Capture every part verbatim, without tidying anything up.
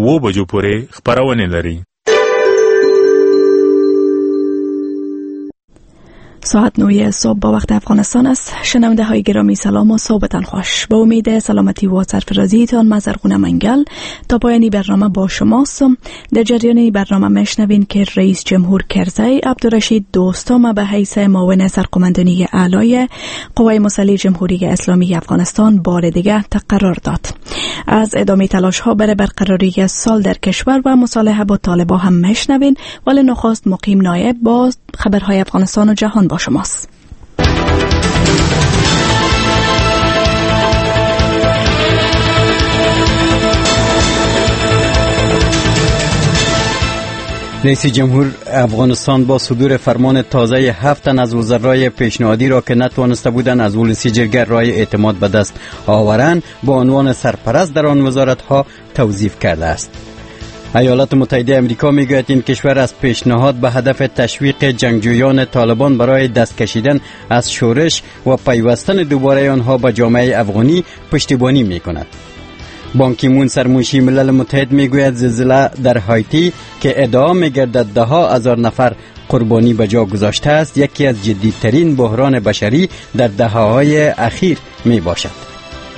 و بجو پورې خبرونه لري. ساعت نوی صبح با وقت افغانستان است. شنونده های گرامی سلام و صبحتان خوش. با امید سلامتی و سرفرازیتان من زرغونه منگل تا پایانی برنامه با شماست. در جریان برنامه میشنوین که رئیس جمهور کرزی عبدالرشید دوستم به حیث معاون سرقماندنی اعلای قوای مسلح جمهوری اسلامی افغانستان بار دیگر تقرر داد. از ادامه تلاش ها برای برقراری صلح در کشور و مصالحه با طالبان هم میشنوین، ولی نخست مقیم نایب با خبرهای افغانستان و جهان با شماست. رئیس جمهور افغانستان با صدور فرمان تازه هفت تن از وزرای پیشنهادی را که نتوانسته بودند از ولسی جرگه رای اعتماد به دست آورند با عنوان سرپرست در آن وزارت‌ها توظیف کرده است. ایالات متحده آمریکا میگوید این کشور از پیشنهاد به هدف تشویق جنگجویان طالبان برای دست کشیدن از شورش و پیوستن دوباره آنها به جامعه افغانی پشتیبانی میکند. بان کی مون سرمنشی ملل متحد میگوید زلزله در هایتی که ادعا میگردد ده ها هزار نفر قربانی به جا گذاشته است یکی از جدیدترین بحران بشری در دهه‌های اخیر می باشد.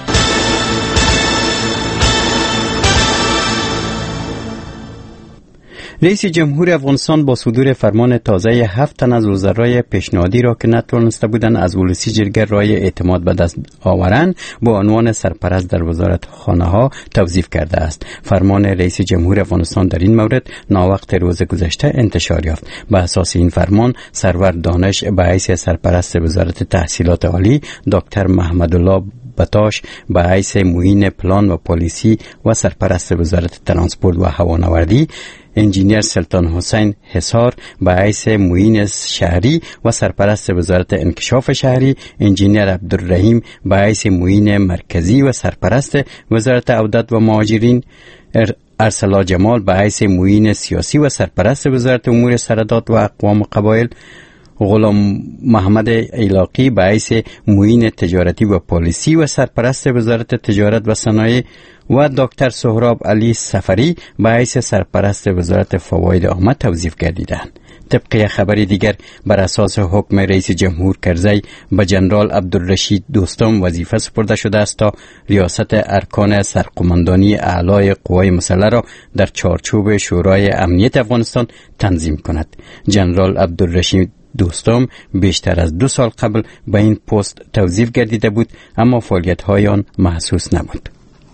رئیس جمهور افغانستان با صدور فرمان تازه هفت تن از وزرای پیشنهادی را که نتوانسته بودند از ولسی جرگه رای اعتماد به دست آورند با عنوان سرپرست در وزارت خانه ها توظیف کرده است. فرمان رئیس جمهور افغانستان در این مورد ناوقت روز گذشته انتشار یافت. به اساس این فرمان سرور دانش به حیث سرپرست وزارت تحصیلات عالی، دکتر محمدالله بتاش به حیث معین پلان و پالیسی و سرپرست وزارت ترانسپورت و هوانوردی، انجینیر سلطان حسین حصار به حیث معین شهری و سرپرست وزارت انکشاف شهری، انجینیر عبدالرحیم به حیث معین مرکزی و سرپرست وزارت عودت و مهاجرین، ارسلا جمال به حیث معین سیاسی و سرپرست وزارت امور سرحدات و اقوام قبایل، غلام محمد علاقی به حیث معین تجارتی و پالیسی و سرپرست وزارت تجارت و صنایع و دکتر سهراب علی سفری به حیث سرپرست وزارت فواید عامه توظیف گردیدند. طبق خبر دیگر بر اساس حکم رئیس جمهور کرزی به جنرال عبدالرشید دوستم وظیفه سپرده شده است تا ریاست ارکان سرقماندانی اعلای قوای مسلح را در چارچوب شورای امنیت افغانستان تنظیم کند. جنرال عبدالرشید دوستم بیشتر از دو سال قبل به این پست توظیف گردیده بود، اما فعالیت‌های آن محسوس نبود.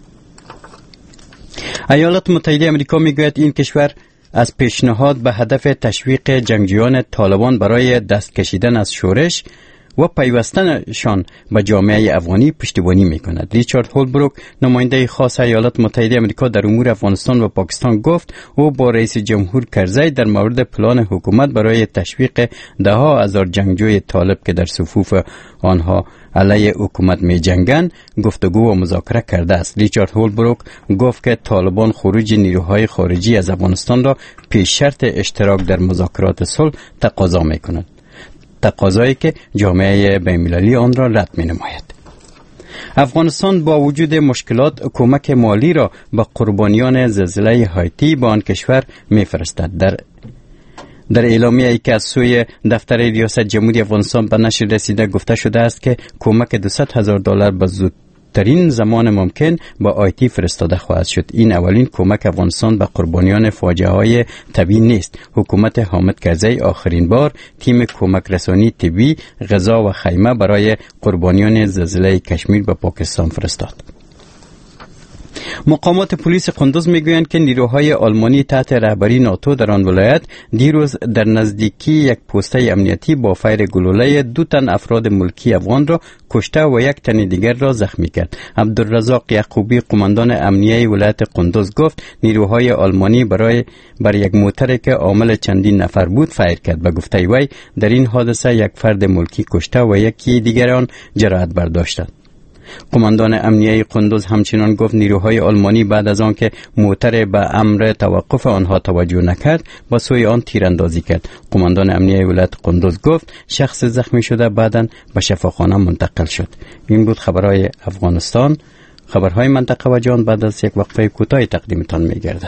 ایالات متحده آمریکا میگوید این کشور از پیشنهاد به هدف تشویق جنگجویان طالبان برای دست کشیدن از شورش و پیوستنشان به جامعه افغانی پشتیبانی میکند. ریچارد هولبروک نماینده خاص ایالات متحده آمریکا در امور افغانستان و پاکستان گفت او با رئیس جمهور کرزی در مورد پلان حکومت برای تشویق ده ها هزار جنگجوی طالب که در صفوف آنها علیه حکومت می جنگند گفتگو و مذاکره کرده است. ریچارد هولبروک گفت که طالبان خروج نیروهای خارجی از افغانستان را پیش شرط اشتراک در مذاکرات صلح تقاضا می کند، تقاضایی که جامعه بین‌المللی آن را رد می نماید. افغانستان با وجود مشکلات کمک مالی را به قربانیان زلزله هایتی به آن کشور می فرستد. در در اعلامیه‌ای که از سوی دفتر ریاست جمهوری افغانستان به نشر رسیده گفته شده است که کمک دویست هزار دلار به زودترین زمان ممکن به آیتی فرستاده خواهد شد. این اولین کمک افغانستان به قربانیان فاجعه‌های طبیعی نیست. حکومت حامد کرزی آخرین بار تیم کمک رسانی طبی، غذا و خیمه برای قربانیان زلزله کشمیر به پاکستان فرستاد. مقامات پلیس قندوز میگویند که نیروهای آلمانی تحت رهبری ناتو در آن ولایت دیروز در نزدیکی یک پسته امنیتی با فیر گلوله دو تن افراد ملکی افغان را کشته و یک تن دیگر را زخمی کرد. عبدالرزاق یعقوبی قماندان امنیه ولایت قندوز گفت نیروهای آلمانی برای بر یک موتر که حامل چندین نفر بود فیر کرد. و گفته وی در این حادثه یک فرد ملکی کشته و یکی دیگر آن جراحت برداشتند. قماندان امنیه قندوز همچنان گفت نیروهای آلمانی بعد از آن که موتر به امر توقف آنها توجه نکرد با سوی آن تیراندازی کرد. قماندان امنیه ولایت قندوز گفت شخص زخمی شده بعداً به شفاخانه منتقل شد. این بود خبرهای افغانستان. خبرهای منطقه و جهان بعد از یک وقفه کوتاه تقدیمتان می‌گردد.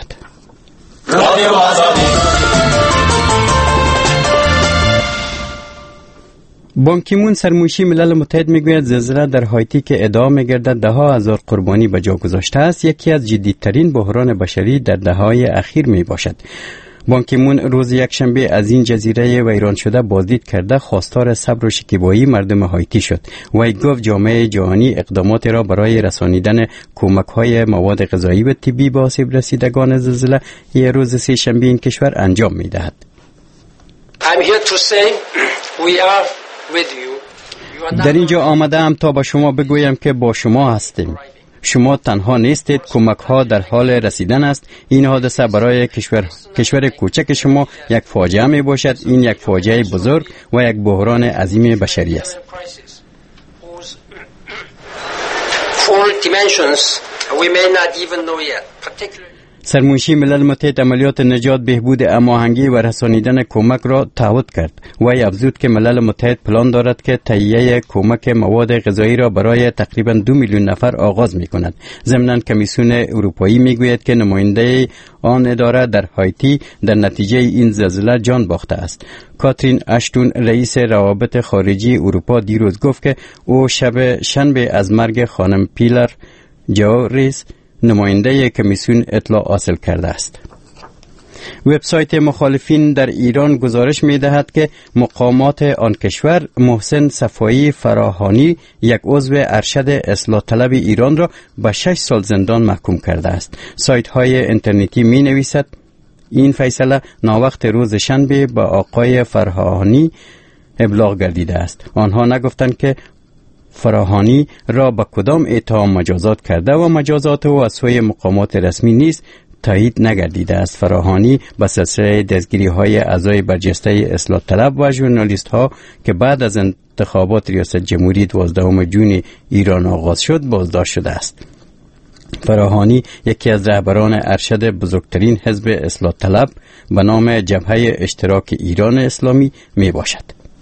بان کی مون سرموشی ملل متحد میگوید زلزله در هایتی که ادعا میگردد ده ها هزار قربانی به جا گذاشته است یکی از جدیدترین بحران بشری در دهه‌های اخیر می باشد. بان کی مون روز یکشنبه از این جزیره ویران شده بازدید کرده خواستار صبر و شکیبایی مردم هایتی شد. وی گفت جامعه جهانی اقدامات را برای رسانیدن کمک‌های مواد غذایی و طبی به آسیب رسیدگان زلزله یه روز سه شنبه این کشور انجام می‌دهد. I'm here to say we are with you. در اینجا آمده ام تا با شما بگویم که با شما هستیم. شما تنها نیستید، کمک ها در حال رسیدن است. این حادثه برای کشور کشور کوچک شما یک فاجعه می باشد. این یک فاجعه بزرگ و یک بحران عظیم بشری است. سرمنشی ملل متحد عملیات نجات، بهبود هماهنگی و رسانیدن کمک را تعهد کرد. وی افزود که ملل متحد پلان دارد که تهیه کمک مواد غذایی را برای تقریبا دو میلیون نفر آغاز می کند. ضمناً کمیسیون اروپایی می گوید که نماینده آن اداره در هایتی در نتیجه این زلزله جان باخته است. کاترین اشتون رئیس روابط خارجی اروپا دیروز گفت که او شب شنبه از مرگ خانم پیلر جاریس نماینده کمیسیون اطلاع حاصل کرده است. وبسایت مخالفین در ایران گزارش می دهد که مقامات آن کشور محسن صفایی فراهانی یک عضو ارشد اصلاح طلب ایران را به شش سال زندان محکوم کرده است. سایت های اینترنتی می نویسد این فیصله ناوقت روز شنبه به آقای فراهانی ابلاغ گردیده است. آنها نگفتند که فراهانی را با کدام اتهام مجازات کرده و مجازات او از سوی مقامات رسمی نیست تایید نگردیده است. فراهانی به سلسله دستگیری های اعضای برجسته اصلاح طلب و ژورنالیست ها که بعد از انتخابات ریاست جمهوری دوازدهم ژوئن ایران آغاز شد بازداشت شده است. فراهانی یکی از رهبران ارشد بزرگترین حزب اصلاح طلب به نام جبهه اشتراک ایران اسلامی می باشد.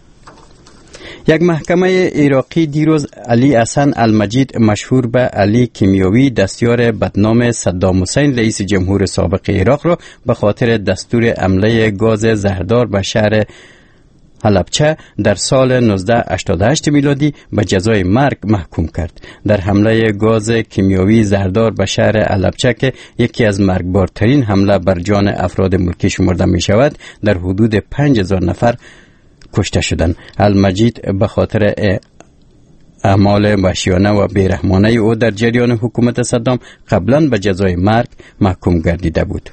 یک محکمه عراقی دیروز علی حسن المجید مشهور به علی کیمیاوی دستیار بدنام صدام حسین رئیس جمهور سابق عراق را به خاطر دستور حمله گاز زهردار به شهر حلبچه در سال نوزده هشتاد و هشت میلادی به جزای مرگ محکوم کرد. در حمله گاز کیمیاوی زهردار به شهر حلبچه که یکی از مرگبارترین حمله بر جان افراد ملکی شمرده می شود در حدود پنج هزار نفر کشته شدند. المجید به خاطر اعمال وحشیانه و بیرحمانه او در جریان حکومت صدام قبلا به جزای مرگ محکوم گردیده بود.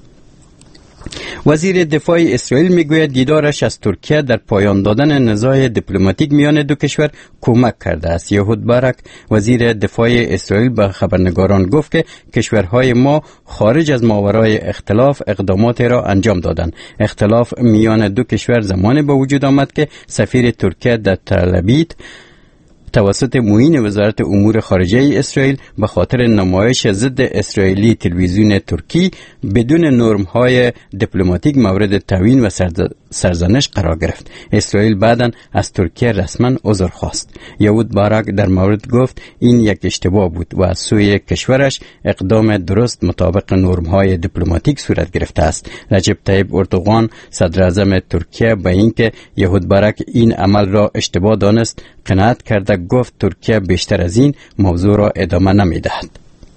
وزیر دفاع اسرائیل میگوید دیدارش از ترکیه در پایان دادن نزاع دیپلماتیک میان دو کشور کمک کرده است. یهود بارک وزیر دفاع اسرائیل به خبرنگاران گفت که کشورهای ما خارج از ماورای اختلاف اقدامات را انجام دادند. اختلاف میان دو کشور زمانی به وجود آمد که سفیر ترکیه در تل توسط معین وزارت امور خارجه اسرائیل به خاطر نمایش ضد اسرائیلی تلویزیون ترکی بدون نرم‌های دیپلماتیک مورد توهین و سرزنش قرار گرفت. اسرائیل بعداً از ترکیه رسما عذر خواست. یهود بارک در مورد گفت این یک اشتباه بود و از سوی کشورش اقدام درست مطابق نرم‌های دیپلماتیک صورت گرفته است. رجب طیب اردوغان صدر اعظم ترکیه به اینکه یهود بارک این عمل را اشتباه دانست قناعت کرده گفت ترکیه بیشتر از این موضوع را ادامه نمی‌دهد.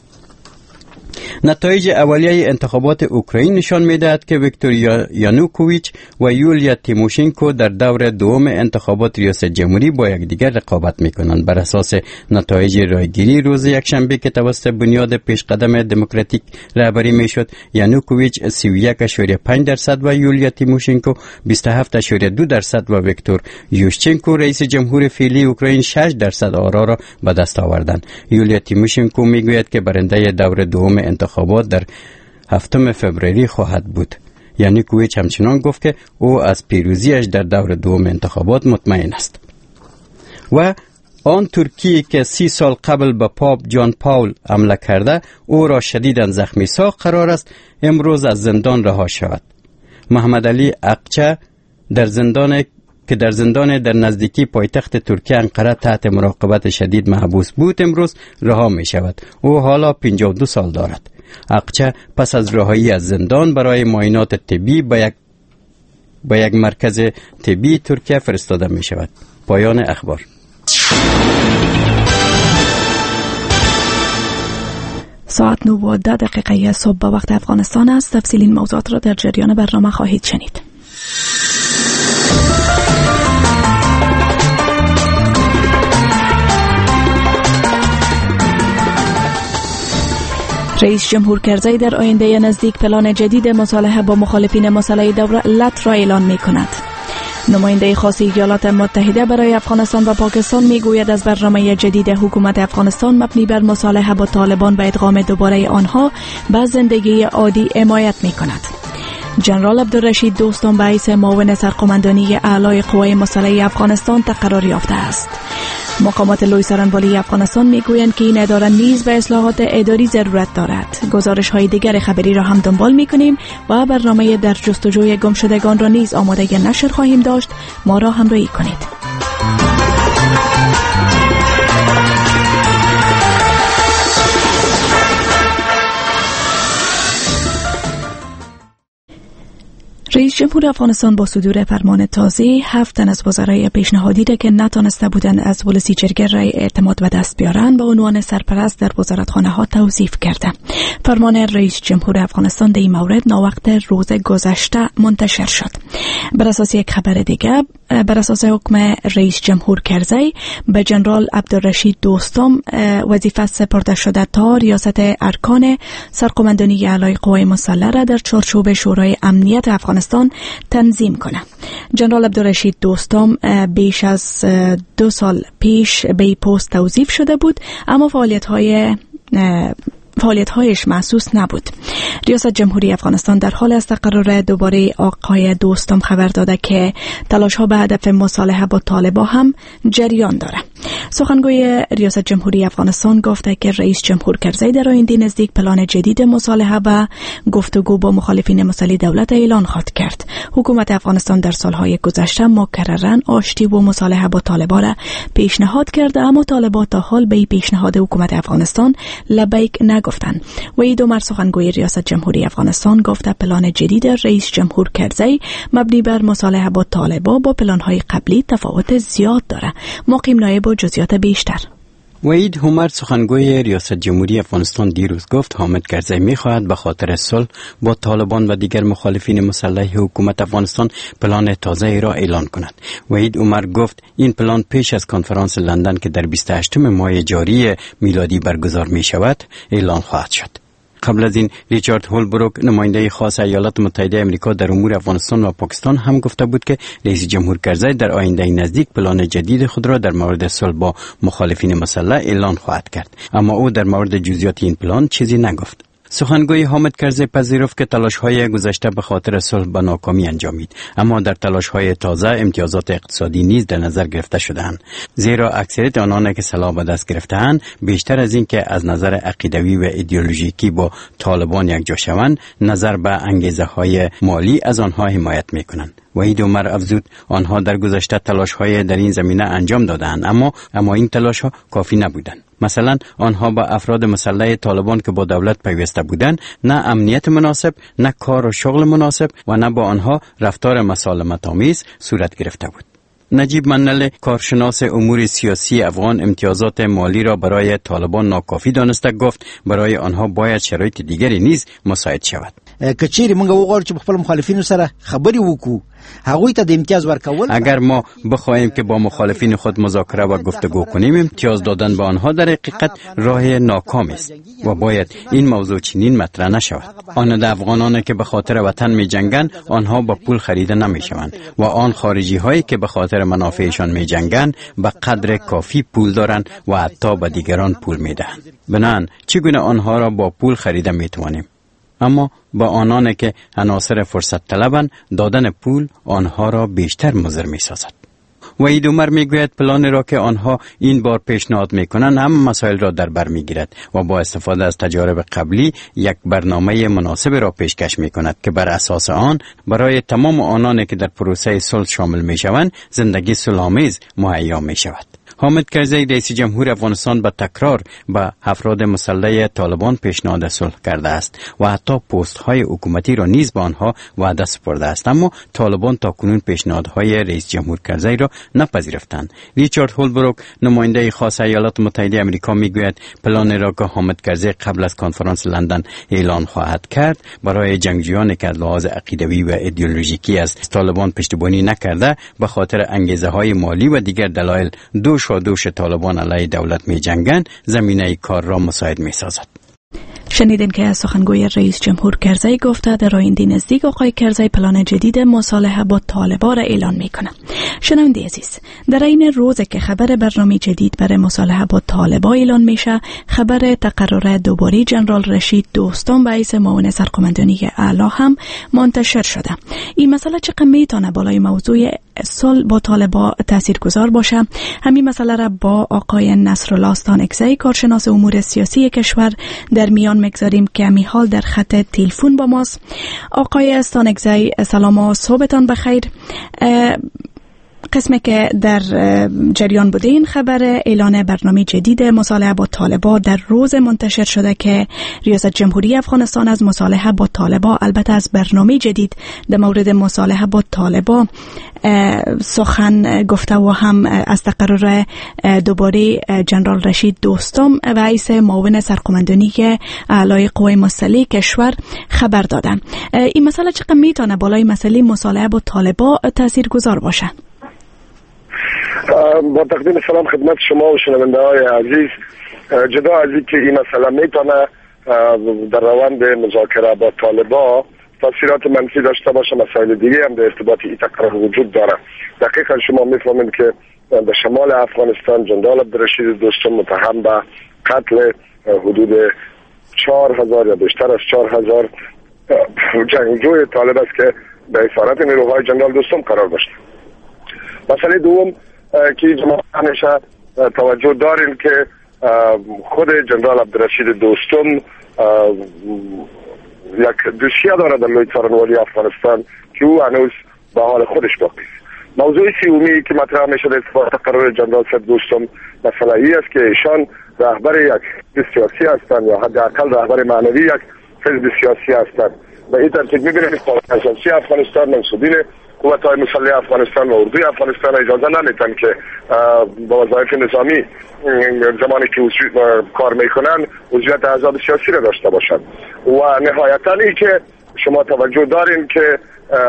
نتایج اولیه انتخابات اوکراین نشان می‌دهد که ویکتور یانوکوویچ و یولیا تیموشنکو در دور دوم انتخابات ریاست جمهوری با یکدیگر رقابت می‌کنند. بر اساس نتایج رایگیری روز یکشنبه که توسط بنیاد پیشقدم دموکراتیک رهبری می‌شد، یانوکوویچ سی و یک ممیز پنج درصد و یولیا تیموشنکو بیست و هفت ممیز دو درصد و ویکتور یوشچنکو رئیس جمهور فعلی اوکراین شش درصد آرا را به دست آوردند. یولیا تیموشنکو می‌گوید که برنده دور دوم انتخابات در هفتم فوریه خواهد بود. یعنی کویچ همچنان گفت که او از پیروزیش در دور دوم انتخابات مطمئن است. و آن ترکی که سی سال قبل به پاپ جان پاول حمله کرده او را شدیداً زخمی ساخت قرار است امروز از زندان رها شود. محمد علی اقچه در زندان که در زندان در نزدیکی پایتخت ترکیه انقره تحت مراقبت شدید محبوس بود امروز رها می شود. او حالا پنجاه و دو سال دارد. اقچه پس از رهایی از زندان برای معاینات طبی به یک به یک مرکز طبی ترکیه فرستاده می شود. پایان اخبار. ساعت نه و ده دقیقه صبح به وقت افغانستان است. تفصیل این موضوعات را در جریان برنامه خواهید شنید. رئیس جمهور کرزی در آینده نزدیک پلان جدید مصالحه با مخالفین مسئله دولت را اعلان می کند. نماینده خاص ایالات متحده برای افغانستان و پاکستان می گوید از برنامه جدید حکومت افغانستان مبنی بر مصالحه با طالبان و ادغام دوباره آنها به زندگی عادی حمایت می کند. جنرال عبدالرشید دوستم به حیث معاون سرقماندانی اعلای قوای مسلحه افغانستان تقرر یافته است. مقامات لوی سرانوالی افغانستان میگویند که این اداره نیز به اصلاحات اداری ضرورت دارد. گزارش های دیگر خبری را هم دنبال میکنیم و برنامه در جستجوی گمشدگان را نیز آماده نشر خواهیم داشت. ما را همراهی کنید. رئیس جمهور افغانستان با صدور فرمان تازه هفت تن از وزرای پیشنهادی را که نتانسته بودند از ولسی جرگه رای اعتماد به دست بیارند به عنوان سرپرست در وزارتخانه ها توصیف کرده. فرمان رئیس جمهور افغانستان در این مورد ناوقت روز گذشته منتشر شد. بر اساس یک خبر دیگر، بر اساس حکم رئیس جمهور کرزی به جنرال عبدالرشید دوستم وظیفه سپرده شده تا ریاست ارکان سرقماندانی اعلای قوای مسلحه را در چارچوب شورای امنیت افغانستان تنظیم کنه. جنرال عبدالرشید دوستم بیش از دو سال پیش به این پست توظیف شده بود، اما فعالیت‌های فعالیت‌هایش محسوس نبود. ریاست جمهوری افغانستان در حال است تقرر دوباره آقای دوستم خبر داده که تلاش‌ها به هدف مصالحه با طالبان هم جریان داره. سخنگوی ریاست جمهوری افغانستان گفته که رئیس جمهور کرزی در آینده نزدیک پلان جدید مصالحه و گفتگو با مخالفین مسئله دولت اعلان خواهد کرد. حکومت افغانستان در سالهای گذشته مکرراً آشتی و مصالحه با طالبان را پیشنهاد کرده، اما طالبان تا حال به این پیشنهاد حکومت افغانستان لبیک نگفتند. وحید عمر سخنگوی ریاست جمهوری افغانستان گفته پلان جدید رئیس جمهور کرزی مبنی بر مصالحه با طالبان با پلان‌های قبلی تفاوت زیاد داره. مقیم نایب و جزئیات بیشتر. وحید عمر سخنگوی ریاست جمهوری افغانستان دیروز گفت حامد کرزی می‌خواهد به خاطر صلح با طالبان و دیگر مخالفین مسلح حکومت افغانستان پلان تازه را اعلان کند. وحید عمر گفت این پلان پیش از کنفرانس لندن که در بیست و هشتم ماه جاری میلادی برگزار می‌شود اعلان خواهد شد. قبل از این ریچارد هولبروک نماینده خاص ایالات متحده آمریکا در امور افغانستان و پاکستان هم گفته بود که رئیس جمهور کرزی در آینده نزدیک پلان جدید خود را در مورد صلح با مخالفین مسلح اعلان خواهد کرد، اما او در مورد جزئیات این پلان چیزی نگفت. سخنگوی حامد کرزی پذیرفت که تلاش‌های گذشته به خاطر صلح به ناکامی انجامید، اما در تلاش‌های تازه امتیازات اقتصادی نیز در نظر گرفته شده‌اند، زیرا اکثریت آنان که سلاح به دست گرفته‌اند بیشتر از این که از نظر عقیدوی و ایدئولوژیکی با طالبان یکجا شوند، نظر به انگیزه‌های مالی از آنها حمایت می‌کنند. وحید عمر افزود آنها در گذشته تلاش‌های در این زمینه انجام دادند، اما اما این تلاش‌ها کافی نبودند. مثلا آنها با افراد مسلح طالبان که با دولت پیوسته بودند نه امنیت مناسب، نه کار و شغل مناسب و نه با آنها رفتار مسالمت‌آمیز صورت گرفته بود. نجیب منل کارشناس امور سیاسی افغان امتیازات مالی را برای طالبان ناکافی دانسته گفت برای آنها باید شرایط دیگری نیز مساعد شود. کچېری موږ وغواړو چې خپل مخالفینو سره خبرې وکړو، هغوی ته د امتیاز ورکول. اگر ما بخواهیم که با مخالفین خود مذاکره و گفتگو کنیم، امتیاز دادن به آنها در حقیقت راه ناکام است و باید این موضوع چنین مطرح نشود. آن افغانان که به خاطر وطن می جنگند آنها با پول خریده نمی شوند و آن خارجی هایی که به خاطر منافعشان می جنگند به قدر کافی پول دارند و حتی به دیگران پول می دهند. بنان چگونه آنها را با پول خریده می توانیم؟ اما با آنان که عناصر فرصت طلبند دادن پول آنها را بیشتر مضر می سازد. وحید عمر میگوید پلان را که آنها این بار پیشنهاد میکنند هم مسائل را در بر میگیرد و با استفاده از تجارب قبلی یک برنامه مناسب را پیشکش میکند که بر اساس آن برای تمام آنانی که در پروسه صلح شامل میشوند زندگی صلح‌آمیز مهیا میشود. حامد کرزی رئیس جمهور افغانستان به تکرار به افراد مسلح طالبان پیشنهاد صلح کرده است و حتی پست های حکومتی را نیز به آنها وعده سپرده است، اما طالبان تاکنون پیشنهادهای رئیس جمهور کرزی را نپذیرفتند. ریچارد هولبروک نماینده خاص ایالات متحده آمریکا میگوید پلان را که حامد کرزی قبل از کنفرانس لندن اعلان خواهد کرد برای جنگجویانی که از لحاظ عقیدوی و ایدئولوژیکی از طالبان پشتیبانی نکرده به خاطر انگیزه های مالی و دیگر دلایل دوش و دوش طالبان علیه دولت می جنگند زمینه کار را مساعد می سازد. شنیدین که از سخنگوی رئیس جمهور کرزی گفته در آینده نزدیک آقای کرزی پلان جدید مصالحه با طالبان را اعلان میکنه. شنونده عزیز، در این روز که خبر برنامه جدید برای مصالحه با طالبان اعلان میشه، خبر تقرر دوباره جنرال رشید دوستم به حیث معاون سرقمندانی اعلی هم منتشر شده. این مسئله چقدر میتونه بالای موضوع صلح با طالبان تاثیرگذار باشه؟ همین مسئله را با آقای نصرالله استانکزی کارشناس امور سیاسی کشور در میان مگذاریم که همی حال در خط تلفن با ماست. آقای استانکزی سلام و صبحتان بخیر. قسمی که در جریان بوده این خبر اعلان برنامه جدید مصالحه با طالبان در روز منتشر شده که ریاست جمهوری افغانستان از مصالحه با طالبان، البته از برنامه جدید در مورد مصالحه با طالبان سخن گفته و هم از تقرر دوباره جنرال رشید دوستم و رئیس معاون سرقمندانی اعلی قوای مسلح کشور خبر دادن. این مسئله چقدر میتونه بالای مسئله مصالحه با طالبان تاثیرگذار باشه؟ با تقدیم سلام خدمت شما و شنونده های عزیز، جدا از این که این مسئله میتونه در روند مذاکره با طالبان تاثیرات منفی داشته باشه، مسائل دیگه هم در ارتباط این تقرر وجود داره. دقیقا شما میفهمید که در شمال افغانستان جنرال عبدالرشید دوستم متهم به قتل حدود چهار هزار یا بیشتر از چهار هزار جنگجوی طالب است که به اسارت نیروهای جنرال دوستم قرار داشت. مسئله دوم که جماعت همیشه توجه داریم که خود جنرال عبدالرشید دوستم یک دوسیه داره در لوی څارنوالي افغانستان که او هنوز به حال خودش باقی است. موضوع سیومی که مطرح میشه در اتفاق تقرر جنرال صاحب دوستم مسئله ای است که ایشان رهبر یک حزب سیاسی هستند یا حداقل رهبر معنوی یک حزب سیاسی هستند. به این ترتیب میبینیم که اساسی افغانستان منصوبین قوت‌های مسلح افغانستان و اردوی افغانستان اجازه نمیتن که با وظایف نظامی زمانی که کار میکنن عضویت احزاب سیاسی را داشته باشند. و نهایتاً ای که شما توجه دارین که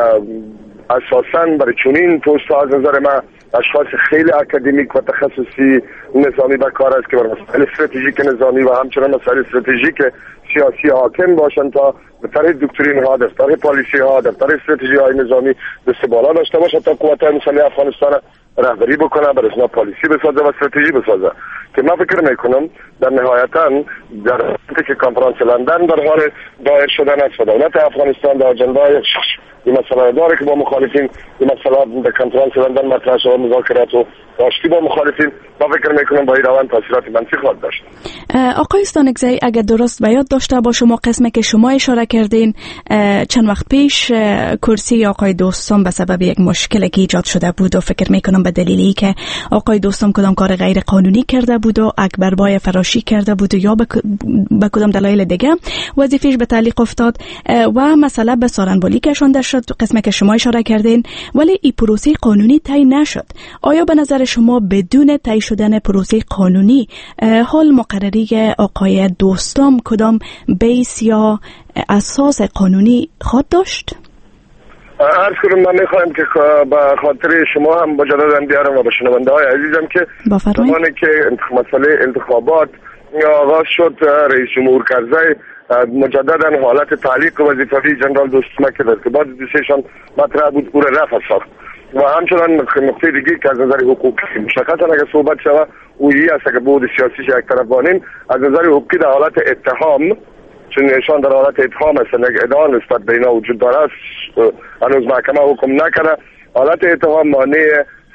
اساساً برای چنین پست از نظر من اشخاص خیلی اکادمیک و تخصصی نظامی به کار است که بر مسائل استراتژیک نظامی و همچنان مسائل استراتژیک سیاسی حاکم باشند تا به طرح دکترین ها، در طرح پالیسی ها، در طرح استراتژی های نظامی دست بالا داشته باشند تا قوت‌های مسلح افغانستان رهبری بکنه، بر اساس پالیسی بسازه و استراتژی بسازه. که من فکر میکنم در نهایتاً در وقتی که کنفرانس لندن در حال دایر شدن است و دولت افغانستان در اجندای این مسئله داره که با مخالفین این مسئله در کنفرانس لندن مطرح شد، مذاکرات و داشتی با مخالفین، من فکر میکنم با این روند تاثیرات منفی خواهد داشت. آقای استانکزی، اگر درست به یاد داشته باشم شما قسمی که شما اشاره کردین چند وقت پیش کرسی آقای دوستم به سبب یک مشکلی که ایجاد شده بود و فکر میکنم به دلیلی که آقای دوستم کدام کار غیر قانونی کرده بود و اکبر بای فراشی کرده بود یا به کدام دلایل دیگه وظیفه‌اش به تعلیق افتاد و مسئله به سارنبالی کشانده شد قسمی که شما اشاره کردین، ولی این پروسه قانونی طی نشد. آیا به نظر شما بدون طی شدن پروسه قانونی حال مقرری آقای دوستم کدام بیس یا اساس قانونی خواهد داشت؟ عرض کنم من میخوایم که به خاطر شما هم مجددا بیارم و به شنونده های عزیزم که زمانی که مسئله انتخابات آغاز شد رئیس جمهور کرزی مجددا حالت تعلیق وظیفوی جنرال دوستم که در ارتباط دوستشان مطرح بود او را رفع ساخت و همچنان نقطه دیگه که از نظر حقوقی مشخصا اگر صحبت شود اویی است که بود سیاسیش یک طرف بانیم از نظر حقوقی در حالت اتهام، چون ایشان در حالت اتهام هستند، ادعا نسبت به اینا وجود داره، هنوز محکمه حکم نکنه، حالت اتهام مانع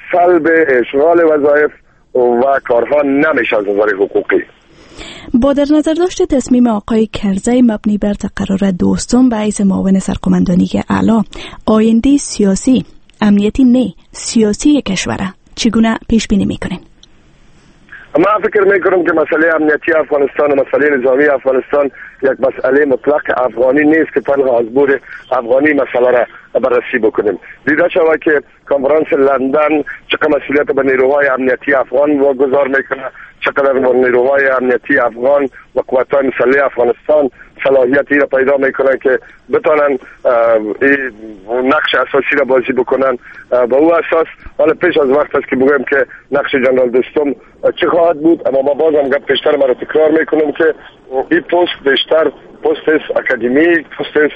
سلب اشغال وظایف و کارها نمیشه از نظر حقوقی. با در نظر داشته تصمیم آقای کرزی مبنی بر تقرر دوستم به حیث معاون سرقمندانی اعلی، آینده سیاسی، امنیتی نه سیاسی کشوره چگونه پیش بینی میکنین؟ من فکر میکنم که مسئله امنیتی افغانستان و مسئله نظامی افغانستان یک مسئله مطلق افغانی نیست که تنها از بود افغانی مسئله را بررسی بکنیم. دیده شود که کنفرانس لندن چقدر مسئولیت به نیروهای امنیتی افغان واگذار میکنه، چقدر نیروهای امنیتی افغان و قوت‌های مسلح افغانستان صلاحیتی را پیدا میکنن که بتونن نقش اساسی را بازی بکنن. با او اساس حالا پیش از وقت است که بگویم که نقش جنرال دوستم چه خواهد بود، اما ما بازم گپ بیشتر ما را تکرار میکنم که این پست بیشتر پست اکادمیک، پست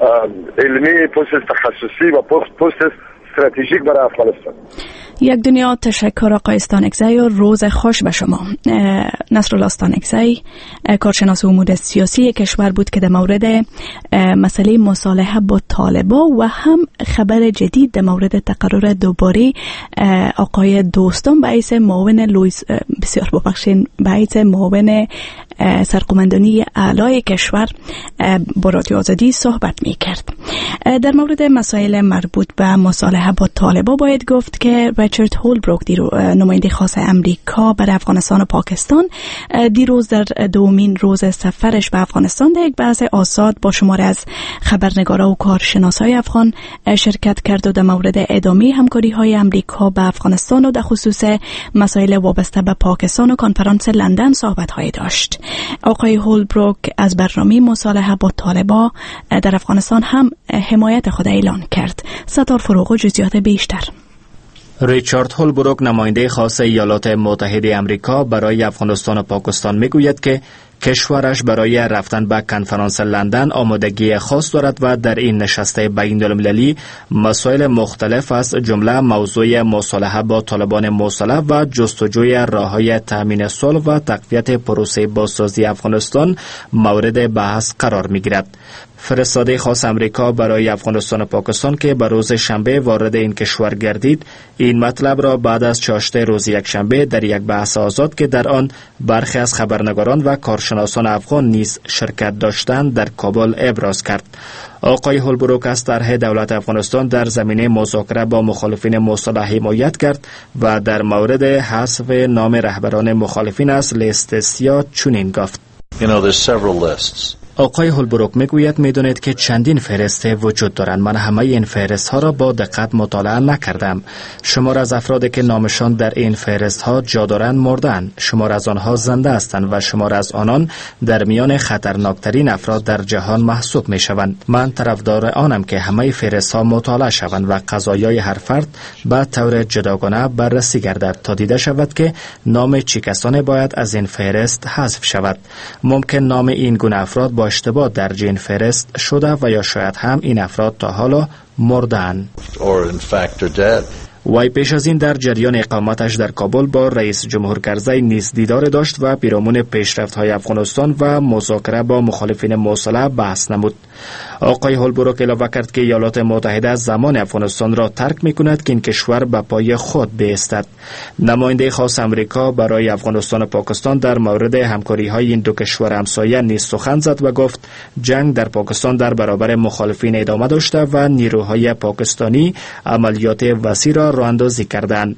علمی، پست تخصصی و پست استراتژیک برای افغانستان. یک دنیا تشکر آقای استانکزی و روز خوش به شما. نصرالله استانکزی کارشناس امور سیاسی کشور بود که در مورد مسئله مصالحه با طالبا و هم خبر جدید در مورد تقرر دوباره آقای دوستان به حیث معاون لویس بسیار ببخشین به حیث معاون سرقمندانی اعلی کشور با رادیو آزادی صحبت می کرد. در مورد مسائل مربوط به مصالحه با طالبا باید گفت که ریچارد هولبروک نماینده خاص امریکا برای افغانستان و پاکستان دیروز در دومین روز سفرش به افغانستان در یک بحث آزاد با شمار از خبرنگارا و کارشناسای افغان شرکت کرد و در مورد ادامه همکاری های امریکا به افغانستان و در خصوص مسائل وابسته به پاکستان و کنفرانس لندن صحبت های داشت. آقای هولبروک از برنامه مصالحه با طالبا در افغانستان هم حمایت خود اعلان کرد. ستار فروغ جزئیات بیشتر. ریچارد هولبروک نماینده خاص ایالات متحده آمریکا برای افغانستان و پاکستان میگوید که کشورش برای رفتن به کنفرانس لندن آمادگی خاص دارد و در این نشست بین‌المللی مسائل مختلف از جمله موضوع مصالحه با طالبان مسلح و جستجوی راه‌های تامین صلح و تقویت پروسه بازسازی افغانستان مورد بحث قرار می‌گیرد. فرستاده خاص امریکا برای افغانستان و پاکستان که به روز شنبه وارد این کشور گردید، این مطلب را بعد از چاشت روز یک شنبه در یک بحث آزاد که در آن برخی از خبرنگاران و کارشناسان افغان نیز شرکت داشتند در کابل ابراز کرد. آقای هولبروک از طرح دولت افغانستان در زمینه مذاکره با مخالفین مسلح حمایت کرد و در مورد حذف نام رهبران مخالفین از لیست سیاه چنین گفت: You know, there's several lists. آقای هولبروک میگوید میدونید که چندین فهرست وجود دارند. من همه این فهرست ها را با دقت مطالعه نکردم. شمار از افرادی که نامشان در این فهرست ها جا دارند مردند. شمار از آنها زنده هستند و شمار از آنان در میان خطرناکترین افراد در جهان محسوب می شوند. من طرفدار آنم که همه فهرست ها مطالعه شوند و قضایای هر فرد به طور جداگانه بررسی گردد تا دیده شود که نام چه کسانی باید از این فهرست حذف شود. ممکن نام این گونه افراد با اشتباه در این فهرست شده و یا شاید هم این افراد تا حالا مردند. وی پیش از این در جریان اقامتش در کابل با رئیس جمهور کرزی نیز دیدار داشت و پیرامون پیشرفت‌های افغانستان و مذاکره با مخالفین مسلح بحث نمود. آقای هولبروک اضافه کرد که ایالات متحده زمان افغانستان را ترک می‌کند که این کشور به پای خود بایستد. نماینده خاص امریکا برای افغانستان و پاکستان در مورد همکاری‌های این دو کشور همسایه نیز سخن زد و گفت جنگ در پاکستان در برابر مخالفین ادامه داشته و نیروهای پاکستانی عملیات وسیع را راه‌اندازی کردند.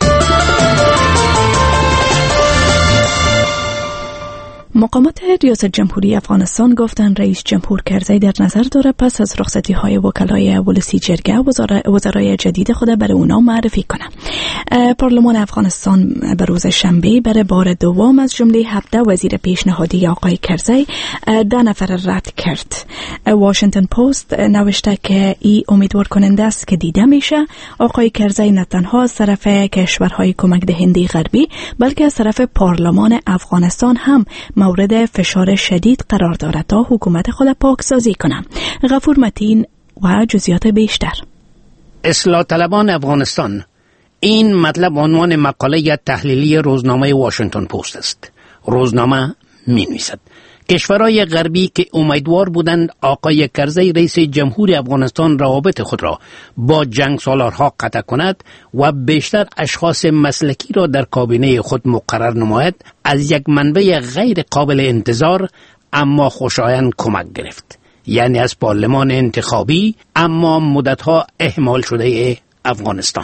مقامات ریاست جمهوری افغانستان گفتند رئیس جمهور کرزی در نظر داره پس از رخصتی های وکلای ولسی جرگه وزرای جدید خود برای اونا معرفی کنه. پارلمان افغانستان به روز شنبه برای بار دوم از جمله هفده وزیر پیشنهادی آقای کرزی ده نفر رد کرد. واشنگتن پست نوشته که ای امیدوار کننده است که دیده میشه آقای کرزی نه تنها از طرف کشورهای کمک دهنده غربی بلکه از طرف پارلمان افغانستان هم مورد فشار شدید قرار دارد تا حکومت خود پاکسازی کنه. غفور متین و جزئیات بیشتر. اصلاح طلبان افغانستان، این مطلب عنوان مقاله تحلیلی روزنامه واشنگتن پست است. روزنامه می نویسد کشورهای غربی که امیدوار بودند آقای کرزی رئیس جمهور افغانستان روابط خود را با جنگسالارها قطع کند و بیشتر اشخاص مسلکی را در کابینه خود مقرر نماید، از یک منبع غیر قابل انتظار اما خوشایند کمک گرفت، یعنی از پارلمان انتخابی اما مدتها اهمال شده افغانستان.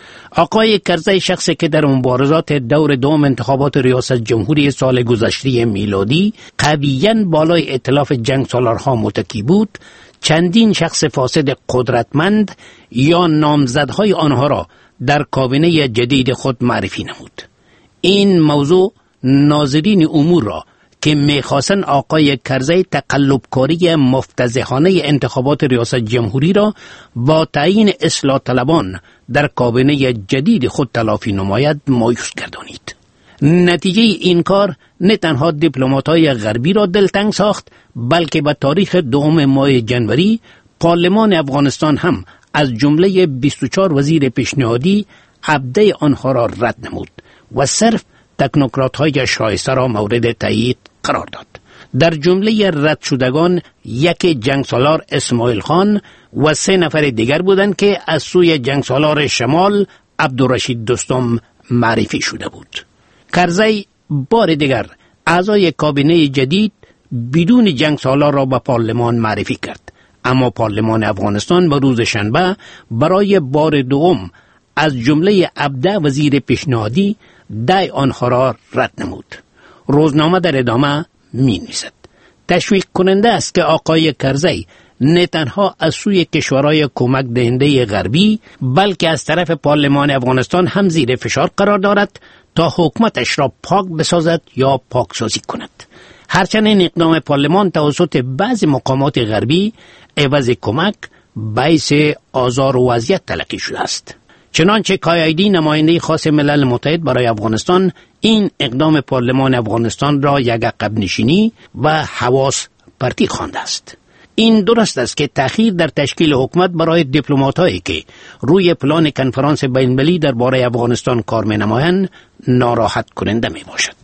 آقای کرزی شخصی که در مبارزات دور دوم انتخابات ریاست جمهوری سال گذشته میلادی قویاً بالای ائتلاف جنگسالارها متکی بود، چندین شخص فاسد قدرتمند یا نامزدهای آنها را در کابینه جدید خود معرفی نمود. این موضوع ناظرین امور را که میخواستن آقای کرزی تقلبکاری مفتضحانه انتخابات ریاست جمهوری را با تعیین اصلاح طلبان در کابینه جدید خود تلافی نماید مایوس گردانید. نتیجه این کار نه تنها دیپلمات‌های غربی را دلتنگ ساخت، بلکه به تاریخ دوم ماه جنوری پارلمان افغانستان هم از جمله بیست و چهار وزیر پیشنهادی عبده آنها را رد نمود و صرف تکنوکرات‌های شایسته را مورد تایید قرار داد. در جمله رد شدگان یک جنگسالار اسماعیل خان و سه نفر دیگر بودند که از سوی جنگسالار شمال عبدالرشید دوستم معرفی شده بود. کرزی بار دیگر اعضای کابینه جدید بدون جنگسالار را به پارلمان معرفی کرد، اما پارلمان افغانستان به روز شنبه برای بار دوم از جمله عبده وزیر پیشنهادی ده آنها را رد نمود. روزنامه در ادامه می نویسد: تشویق کننده است که آقای کرزی نه تنها از سوی کشورهای کمک دهنده غربی بلکه از طرف پارلمان افغانستان هم زیر فشار قرار دارد تا حکومتش را پاک بسازد یا پاکسازی کند. هرچند این اقدام پارلمان توسط بعضی مقامات غربی عوض کمک باعث آزار و اذیت تلقی شده است. چنانچه کایایدی نماینده خاص ملل متحد برای افغانستان این اقدام پارلمان افغانستان را یک عقب نشینی و حواس پرتی خوانده است. این درست است که تأخیر در تشکیل حکومت برای دیپلمات‌هایی که روی پلان کنفرانس بین‌المللی درباره افغانستان کار می‌نمایند ناراحت کننده می‌باشد.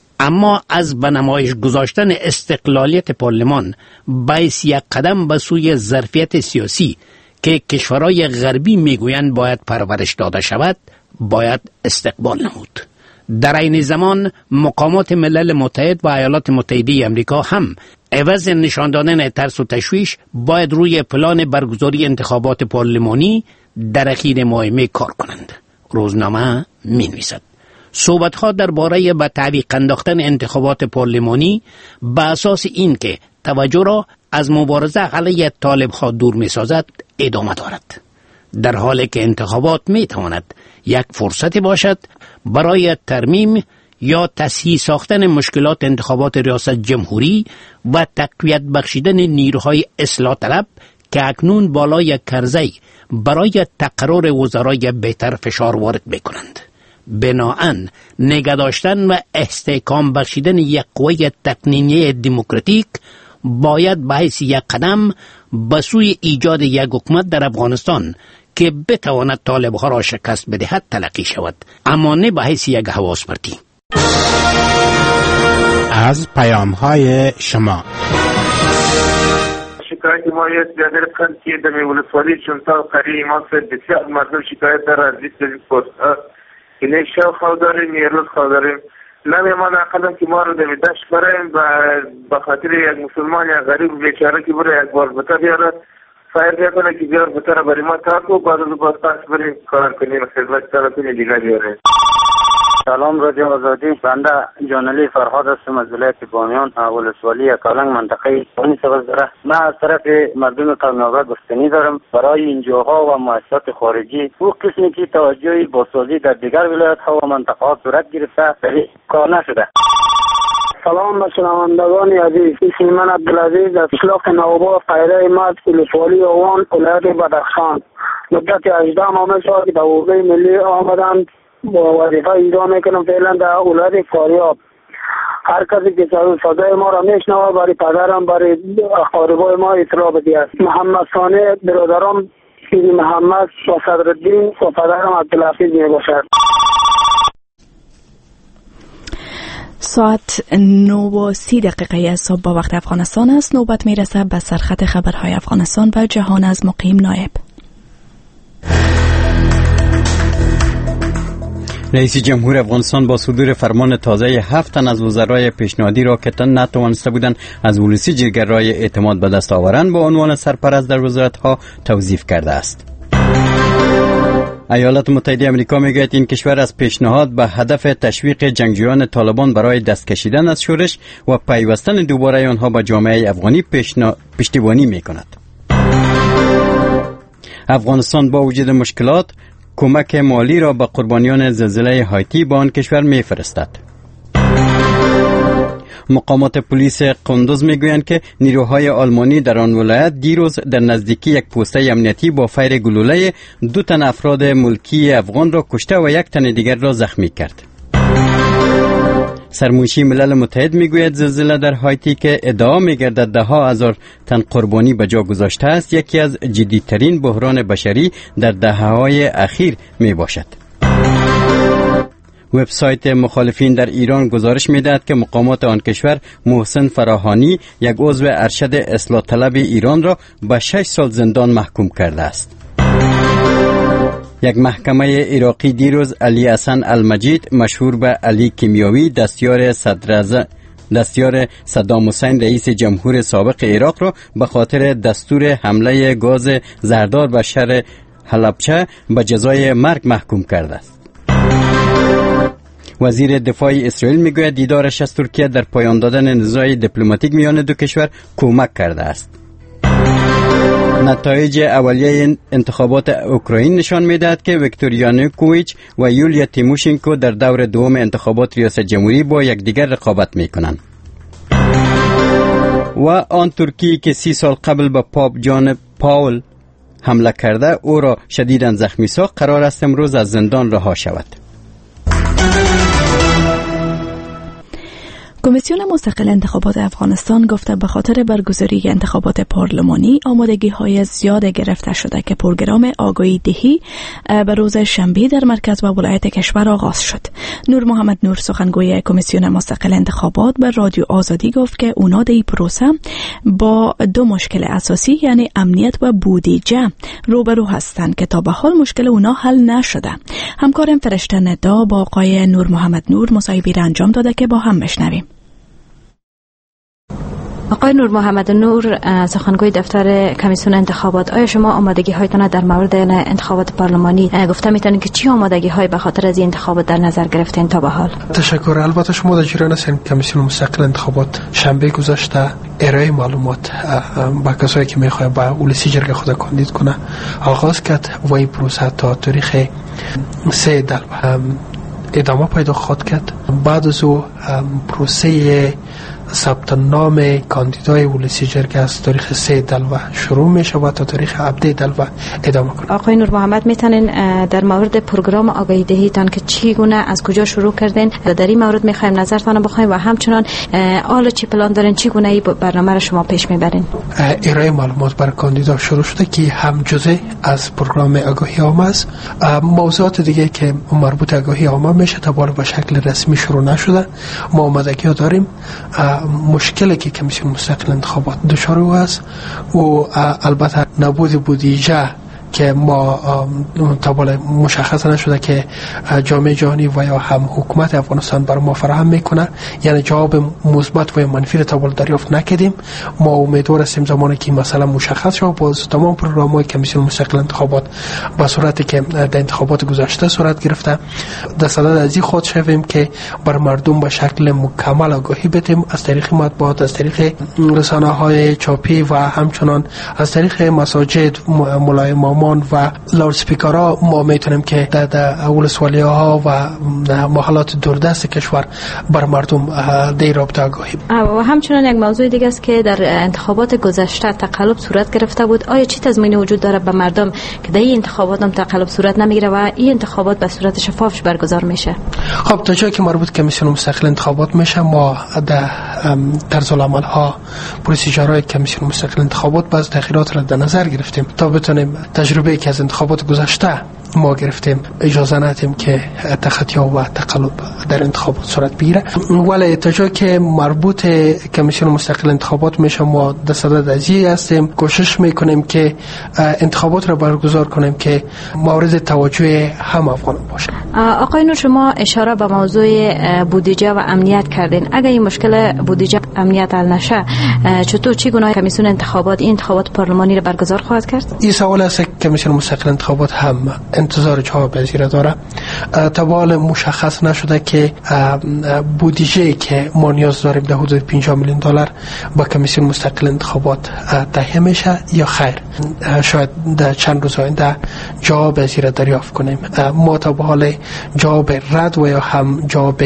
اما از به نمایش گذاشتن استقلالیت پارلمان باعث یک قدم به سوی ظرفیت سیاسی که کشورهای غربی میگویند باید پرورش داده شود باید استقبال نمود. در این زمان مقامات ملل متحد و ایالات متحده آمریکا هم عوض نشان دادن ترس و تشویش باید روی پلان برگزاری انتخابات پارلمانی در اخیر ماه می کار کنند. روزنامه می نویسد: صحبت‌ها درباره به تعویق انداختن انتخابات پارلمانی به اساس این که توجه را از مبارزه علیه طالب‌ها دور می‌سازد ادامه دارد، در حالی که انتخابات می‌تواند یک فرصتی باشد برای ترمیم یا تصحیح ساختن مشکلات انتخابات ریاست جمهوری و تقویت بخشیدن نیروهای اصلاح طلب که اکنون بالای کرزی برای تقرر وزرای بهتر فشار وارد می‌کنند. بناهن نگه داشتن و استحکام بخشیدن یک قوه تقنینی دموکراتیک باید به حیث یک قدم به سوی ایجاد یک حکومت در افغانستان که بتواند طالبها را شکست بدهد تلقی شود، اما نه به حیث یک حواس پرتی. از پیام‌های شما شکایت ما یه بیادر کند که در ولسوالی چونتا قریه ما سر بسیار مردم شکایت در عزیز داریم پست اینه شو خواه داریم یه روز خواه داریم نمی ما نقدم که ما رو در دشت براییم و بخاطر یک مسلمان یا غریب بیچاره که برای یک بار بطر بیارد فایر بیکنه که بیار بطر برای ما تاکو بعد از باز پاس بریم کار کنیم خدمت سر کنیم دیگه بیاریم. سلام رادیو آزادی، بنده جانلی فرهاد هستم از ولایت بامیان ولسوالی کالنگ منطقه بانی سبز داره. من از طرف مردم قوم‌آباد گفتنی دارم برای این جاها و مؤسسات خارجی او قسمی که توجهی بازسازی در دیگر ولایت‌ها و منطقه‌ها صورت گرفته ولی کار نشده. سلام به شنوندگان عزیز، اسم من عبدالعزیز از اشلاق نوبا قیره مرد ولسوالی اوان ولایت بدخشان. مدت هجده ماه شد که در حوزه ملی آمدند با وظیفه اجرا میکنم فعلا در ولایت فاریاب. هر کسی که صدای ما را میشنوه برای پدرم برای اقاربای ما اطلاع بدهد. محمد ثانی برادرم سیدی محمد و صدرالدین و پدرم عبدالحفیظ میباشد. ساعت نو و سی دقیقه از صبح با وقت افغانستان است. نوبت میرسه به سرخط خبرهای افغانستان و جهان از مقیم نایب. رئیس جمهور افغانستان با صدور فرمان تازه هفت تن از وزرای پیشنهادی را که نتوانسته بودند از ولسی جرگه‌رای اعتماد به دست آورند با عنوان سرپرست در وزارت‌ها توظیف کرده است. ایالات متحده آمریکا میگوید این کشور از پیشنهاد به هدف تشویق جنگجویان طالبان برای دست کشیدن از شورش و پیوستن دوباره آنها به جامعه افغانی پیشنا... پشتیبانی میکند. افغانستان با وجود مشکلات کمک مالی را به قربانیان زلزله هایتی به آن کشور میفرستد. مقامات پلیس قندوز میگویند که نیروهای آلمانی در آن ولایت دیروز در نزدیکی یک پوسته امنیتی با فیر گلوله دو تن افراد ملکی افغان را کشته و یک تن دیگر را زخمی کرد. سرمنشی ملل متحد میگوید زلزله در هایتی که ادعا میگردد ده ها هزار تن قربانی به جا گذاشته است یکی از جدیدترین بحران بشری در دهه‌های اخیر می باشد. وبسایت مخالفین در ایران گزارش میدهد که مقامات آن کشور محسن فراهانی یک عضو ارشد اصلاح طلب ایران را به شش سال زندان محکوم کرده است. یک محکمه عراقی دیروز علی حسن المجید مشهور به علی کیمیاوی دستیار صدراعظم دستیار صدام حسین رئیس جمهور سابق عراق را به خاطر دستور حمله گاز زهردار به شهر حلبچه به جزای مرگ محکوم کرده است. وزیر دفاع اسرائیل میگوید دیدارش از ترکیه در پایان دادن نزاع دیپلماتیک میان دو کشور کمک کرده است. نتایج اولیه انتخابات اوکراین نشان میدهد که ویکتور یانوکوویچ و یولیا تیموشنکو در دور دوم انتخابات ریاست جمهوری با یکدیگر رقابت میکنند. و آن ترکی که سی سال قبل به پاپ جان پاول حمله کرده او را شدیداً زخمی ساخت قرار است امروز از زندان رها شود. کمیسیون مستقل انتخابات افغانستان گفته به خاطر برگزاری انتخابات پارلمانی آمادگی های زیاد گرفته شده که پروگرام آگاهی دهی به روز شنبه در مرکز و ولایت کشور آغاز شد. نور محمد نور سخنگوی کمیسیون مستقل انتخابات به رادیو آزادی گفت که اونا در این پروسه با دو مشکل اساسی یعنی امنیت و بودجه روبرو هستند که تا به حال مشکل اونا حل نشده. همکارم فرشته ندا با آقای نور محمد نور مصاحبه را انجام داده که با هم بشنویم. آقای نور محمد نور سخنگوی دفتر کمیسیون انتخابات، آیا شما آمادگی هایتان در مورد انتخابات پارلمانی گفته میتونید که چی آمادگی های به خاطر از این انتخابات در نظر گرفتین تا به حال؟ تشکر. البته شما در جریان هستین کمیسیون مستقل انتخابات شنبه گذشته ارائه معلومات با کسایی که میخواد با ولسی جرگه خود کاندید کنه آغاز کرد و این پروسه تا تاریخ سه دلو ادامه پیدا خواهد کرد. بعد از او پروسه ثبت نام کاندیدای ولسی جرگه از تاریخ سه دلو شروع می شود تا تاریخ هفده دلو ادامه کنه. آقای نور محمد میتونین در مورد پروگرام آگاهی دهیتان که چگونه از کجا شروع کردین در این مورد میخوایم نظرتان بخوایم و همچنان آل چی پلان دارین چگونه این برنامه را شما پیش میبرین؟ ارائه معلومات برای کاندیدا شروع شده که هم جزء از پروگرام آگاهی عامه است. موضوعات دیگه که مربوط آگاهی عامه میشه تا بالا به شکل رسمی شروع نشده. ما آمادگی داریم. مشکلی که کمیسیون مستقل انتخابات دچار است و البته نبود بودجه که ما تا بالا مشخص نشده که جامعه جهانی و یا هم حکومت افغانستان برای ما فراهم میکنه، یعنی جواب مثبت و منفی را تا بالا دریافت نکردیم. ما امیدوار هستیم زمانی که مثلا مشخص شود باز تمام پروگرام‌های کمیسیون مستقل انتخابات با صورتی که در انتخابات گذشته صورت گرفته در صدد از این خود شویم که بر مردم به شکل مکمل آگاهی بدیم از طریق مطبوعات، از طریق رسانه‌های چاپی و همچنان از طریق مساجد، ملایمان و لاود اسپیکرها. ما میتونیم که در ولسوالی ها و محلات دوردست کشور بر مردم در رابطه آگاهی. و همچنان یک موضوع دیگه است که در انتخابات گذشته تقلب صورت گرفته بود. آیا چی تضمینی وجود داره به مردم که در این انتخابات هم تقلب صورت نمیگیره و این انتخابات به صورت شفاف برگزار میشه؟ خب تا جایی که مربوط کمیسیون مستقل انتخابات میشه ما در طرز العمل ها پروسیجرهای کمیسیون مستقل انتخابات باز تغییرات را در نظر گرفتیم تا بتونیم تجربه که از انتخابات گذشته ما گرفتیم اجازه ندیم که تخطی و تقلب در انتخابات صورت بگیره. ولی تا جایی که مربوط کمیسیون مستقل انتخابات میشه ما در صدد ازی هستیم، کوشش میکنیم که انتخابات را برگزار کنیم که مورد توجه هم افغان باشه. آقای نور، شما اشاره به موضوع بودجه و امنیت کردین. اگر این مشکل بودجه امنیت حل نشه، چطور چگونه کمیسیون انتخابات این انتخابات پارلمانی را برگزار خواهد کرد؟ این سوال است که کمیسیون مستقل انتخابات هم انتظار جواب پذیر داره. تا به حال مشخص نشده که بودجه که ما نیاز داریم در حدود پنجاه میلیون دلار با کمیسیون مستقل انتخابات تهیه میشه یا خیر. شاید در چند روز آینده جواب پذیر دریافت کنیم. ما تا به حال جواب رد و یا هم جواب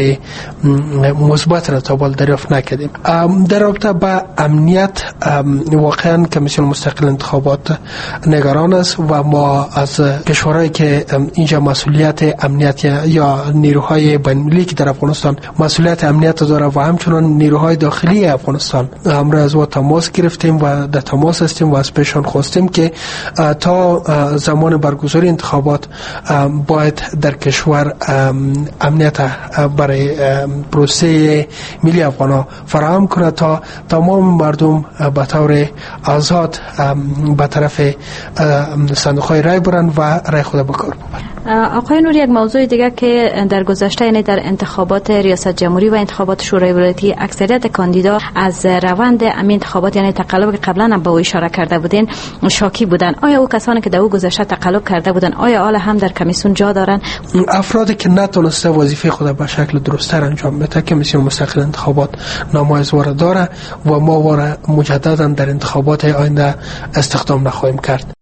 مثبت را تا به حال دریافت نکردیم. در رابطه با امنیت واقعا کمیسیون مستقل انتخابات نگران است و ما از کشورهایی که اینجا مسئولیت امنیت یا نیروهای بین‌المللی که در افغانستان مسئولیت امنیت داره و همچنان نیروهای داخلی افغانستان امروز از ما تماس گرفتیم و در تماس هستیم و از پیشان خواستیم که تا زمان برگزاری انتخابات باید در کشور امنیت برای پروسه ملی افغانا فراهم کنه تا تمام مردم به طور آزاد به طرف صندوق‌های رای برن و رای خود به کار ببرن. آقای نور، یک موضوع دیگه که در گذشته، یعنی در انتخابات ریاست جمهوری و انتخابات شورای ولایتی، اکثریت کاندیدا از روند امین انتخابات یعنی تقلب که قبلا هم به او اشاره کرده بودین شاکی بودن. آیا او کسانی که در او گذشته تقلب کرده بودن آیا حالا هم در کمیسیون جا دارن؟ افرادی که نتونسته وظیفه خود به شکل درست‌تر انجام بده کمیسیون مستقل انتخابات نمایش وارد داره و ما وارد مجددا در انتخابات آینده استخدام نخواهیم کرد.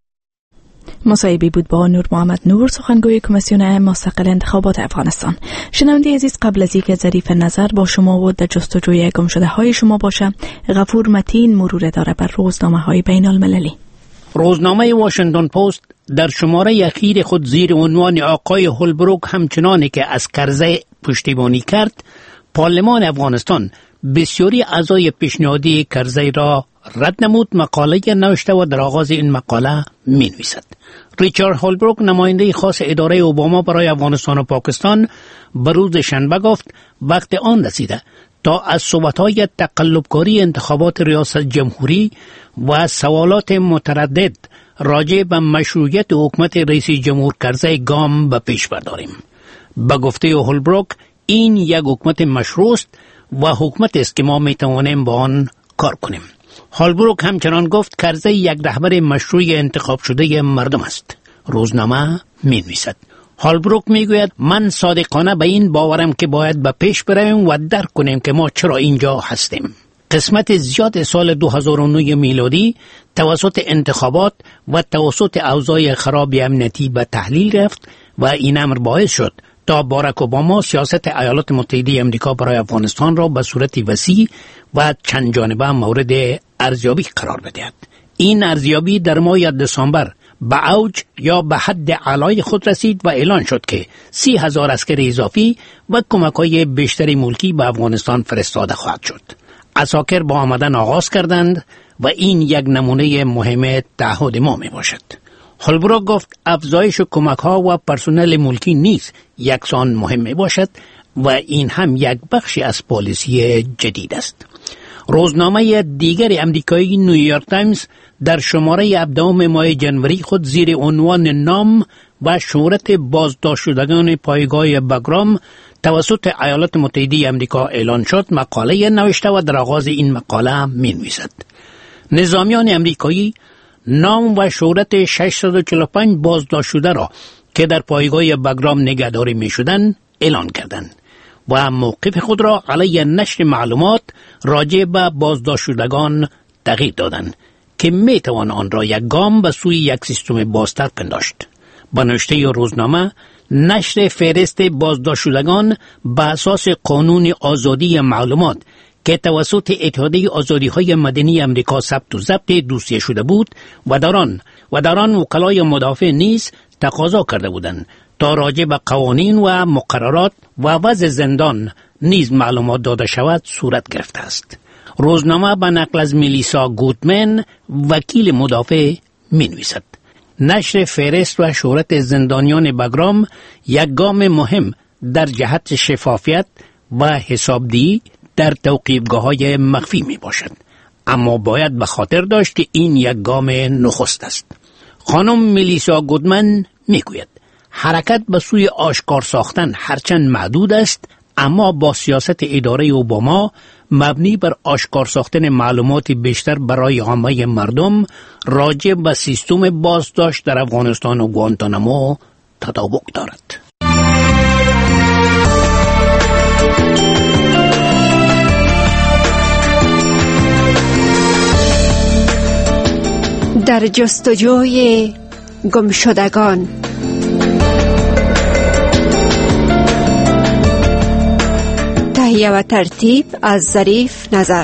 مصاحبه بود با نور محمد نور، سخنگوی کمیسیون مستقل انتخابات افغانستان. شنونده عزیز، قبل از اینکه ظریف نظر با شما و در جستجوی گم شده های شما باشه، غفور متین مرور داره بر روزنامه های بین المللی. روزنامه واشنگتن پست در شماره اخیر خود زیر عنوان آقای هولبروک همچنانی که از کرزی پشتیبانی کرد، پارلمان افغانستان بسیاری اعضای پیشنهادی کرزی را رد نمود. مقاله نوشته و در آغاز این مقاله می نویسد: ریچارد هولبروک، نماینده خاص اداره اوباما برای افغانستان و پاکستان، به روز شنبه گفت وقت آن رسیده تا از صحبت‌های تقلبکاری انتخابات ریاست جمهوری و سوالات متردد راجع به مشروعیت حکومت رئیس جمهور کرزی گام به پیش برداریم. به گفته هولبروک، این یک حکومت مشروع است و حکومت است که ما می توانیم با آن کار کنیم. هولبروک همچنان گفت کرزی یک رهبر مشروع انتخاب شده مردم است. روزنامه می نویسد: هولبروک می گوید من صادقانه به این باورم که باید به پیش برویم و درک کنیم که ما چرا اینجا هستیم. قسمت زیاد سال دو هزار و نه میلادی توسط انتخابات و توسط اوضاع خراب امنیتی به تحلیل رفت و این امر باعث شد تا باراک اوباما سیاست ایالات متحده آمریکا برای افغانستان را به صورت وسیع و چند جانبه مورد ارزیابی قرار بدهد. این ارزیابی در ماه دسامبر به اوج یا به حد اعلای خود رسید و اعلان شد که سی هزار عسکر اضافی و کمک‌های بیشتری ملکی به افغانستان فرستاده خواهد شد. عساکر با آمدن آغاز کردند و این یک نمونه مهم تعهد ما می باشد. هولبروک گفت افزایش کمک‌ها و پرسنل ملکی نیز یکسان مهم می باشد و این هم یک بخشی از پالیسی جدید است. روزنامه دیگر امریکایی نیویورک تایمز در شماره هفدهم ماه جنوری خود زیر عنوان نام و شهرت بازداشت شدگان پایگاه باگرام توسط ایالات متحده آمریکا اعلان شد مقاله نوشته و در آغاز این مقاله می نویسد: نظامیان امریکایی نام و شهرت ششصد و چهل و پنج بازداشت شده را که در پایگاه باگرام نگهداری می شدند اعلان کردند و موقف خود را علیه نشر معلومات راجع به بازداشت شدگان تغییر دادند که می توان آن را یک گام به سوی یک سیستم بازتر پنداشت. با نوشته روزنامه، نشر فهرست بازداشت شدگان به اساس قانون آزادی معلومات که توسط اتحادیه آزادی‌های مدنی آمریکا ثبت و ضبط دوسیه شده بود و در آن و در آن وکلای مدافع نیز تقاضا کرده بودند تا راجع به قوانین و مقررات و وضع زندان نیز معلومات داده شود صورت گرفته است. روزنامه به نقل از میلیسا گودمن، وکیل مدافع، می نویسد: نشر فهرست و شهرت زندانیان بگرام یک گام مهم در جهت شفافیت و حسابدهی در توقیفگاه‌های مخفی می باشد. اما باید به خاطر داشت که این یک گام نخست است. خانم میلیسا گودمن می گوید حرکت به سوی آشکار ساختن هرچند محدود است، اما با سیاست اداره اوباما مبنی بر آشکار ساختن معلومات بیشتر برای عامه مردم راجع به سیستم بازداشت در افغانستان و گوانتانامو تطابق دارد. در جستجوی گمشدگان. تهیه و ترتیب از ظریف نظر.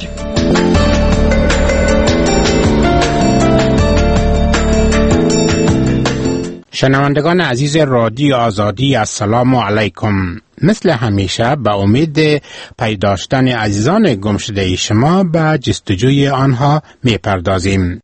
شنوندگان عزیز رادیو آزادی، السلام علیکم. مثل همیشه به امید پیداشتن عزیزان گمشده شما به جستجوی آنها می پردازیم.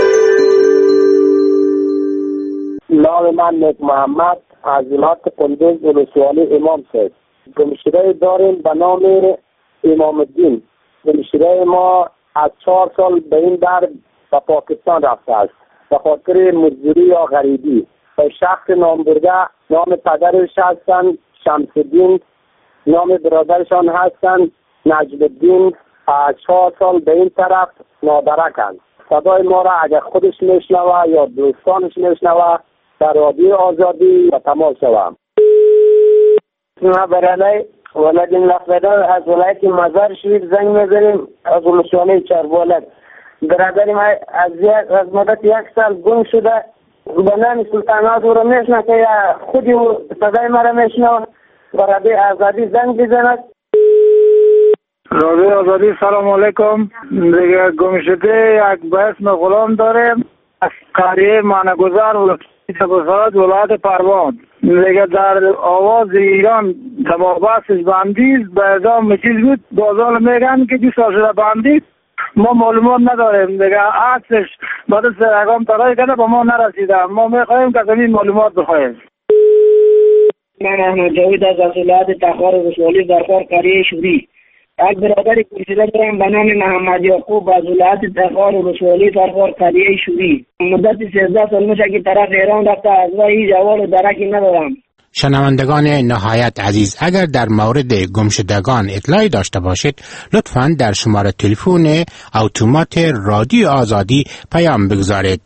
نام من نیک محمد از ولایت قندوز ولسوالی امام صاحب. گمشده داریم به نام امام الدین. گمشده ما از چهار سال به این در به پاکستان رفته است به خاطر مزدوری یا غریبی. به شخص نام برده، نام پدرش هستند شمس الدین، نام برادرشان هستند نجم الدین. از چهار سال به این طرف نادرکند. صدای ما را اگر خودش میشنوه یا دوستانش میشنوه در رادیو آزادی و تماس شوم. ما برادر ولد لفظدار از ولایت مزار شریف زنگ میزنیم از ولسوالی چربولد. برادر ما از, از مدت یک سال گم شده. به نام سلطانات او را میشنه که خودی صدای ما را میشنه. برادر آزادی زنگ بزند. رادیو آزادی سلام علیکم. دیگه گم شده یک به اسم غلام داریم از قریه مانگذار ولایت پروان. دیگه در آواز ایران تبا بحثش بندید به ازام چیز بود. بازال میگن که دو سال شده بندید، ما معلومات نداریم. دیگه عکسش بعد از اقام ترای کنه با ما نرسیده. ما میخواهیم که زمین معلومات بخواهیم. من احمد جاوید از ولایت تخار ولسوالی درخور قریه شوری. یک برادر گمشده دارم به نام محمد یعقوب از ولایت تخار ولسوالی درخور قریه شوری. مدت سیزده سال میشه که طرف ایران رفته، از وی هیچ احوال و درکی ندارم. شنوندگان نهایت عزیز، اگر در مورد گمشدگان اطلاعی داشته باشید لطفاً در شماره تلفن اتومات رادیو آزادی پیام بگذارید.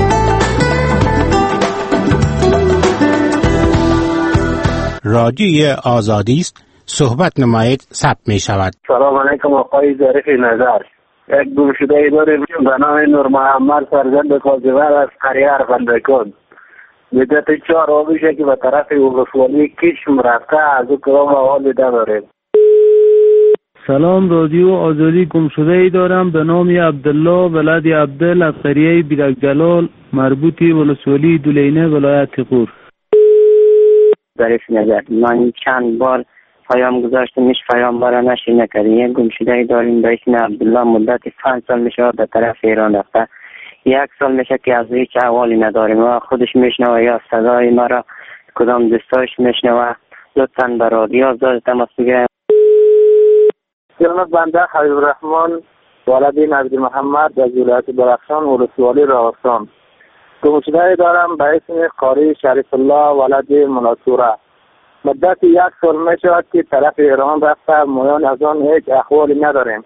رادیو آزادی است، صحبت نمایید، ثبت می شود. سلام علیکم آقای ظریف نظر. یک گمشده داریم به نام نور محمد فرزند قاضیور از قریه ارغندکان. مدت چهار ماه میشه که به طرف ولسوالی کشم رفته، از او کلام احوال داریم. سلام، رادیو آزادی. گمشده ای دارم به نام عبدالله ولد عبدل از قریه بیرک جلال مربوط ولسوالی دولینه ولایت قور. ظریف نظر، من چند بار پیام گذاشتم هیچ پیام برای نشر نکردیم. یک گمشده ای داریم به اسم عبدالله، مدت پنج سال میشه به طرف ایران رفته. یک سال میشه که از هیچ احوالی نداریم و خودش میشنوه یا صدای ما را کدام دوستاش میشنوه. لطفاً به رادیو آزادی تماس بگیریم. جناب بنده حبیب الرحمن ولد نبی محمد از ولایت بدخشان ولسوالی راستان. گمشده دارم به اسم قاری شریف الله ولد منصوره. مدت یک سال میشود که طرف ایران رفته، میان از آن هیچ احوالی نداریم.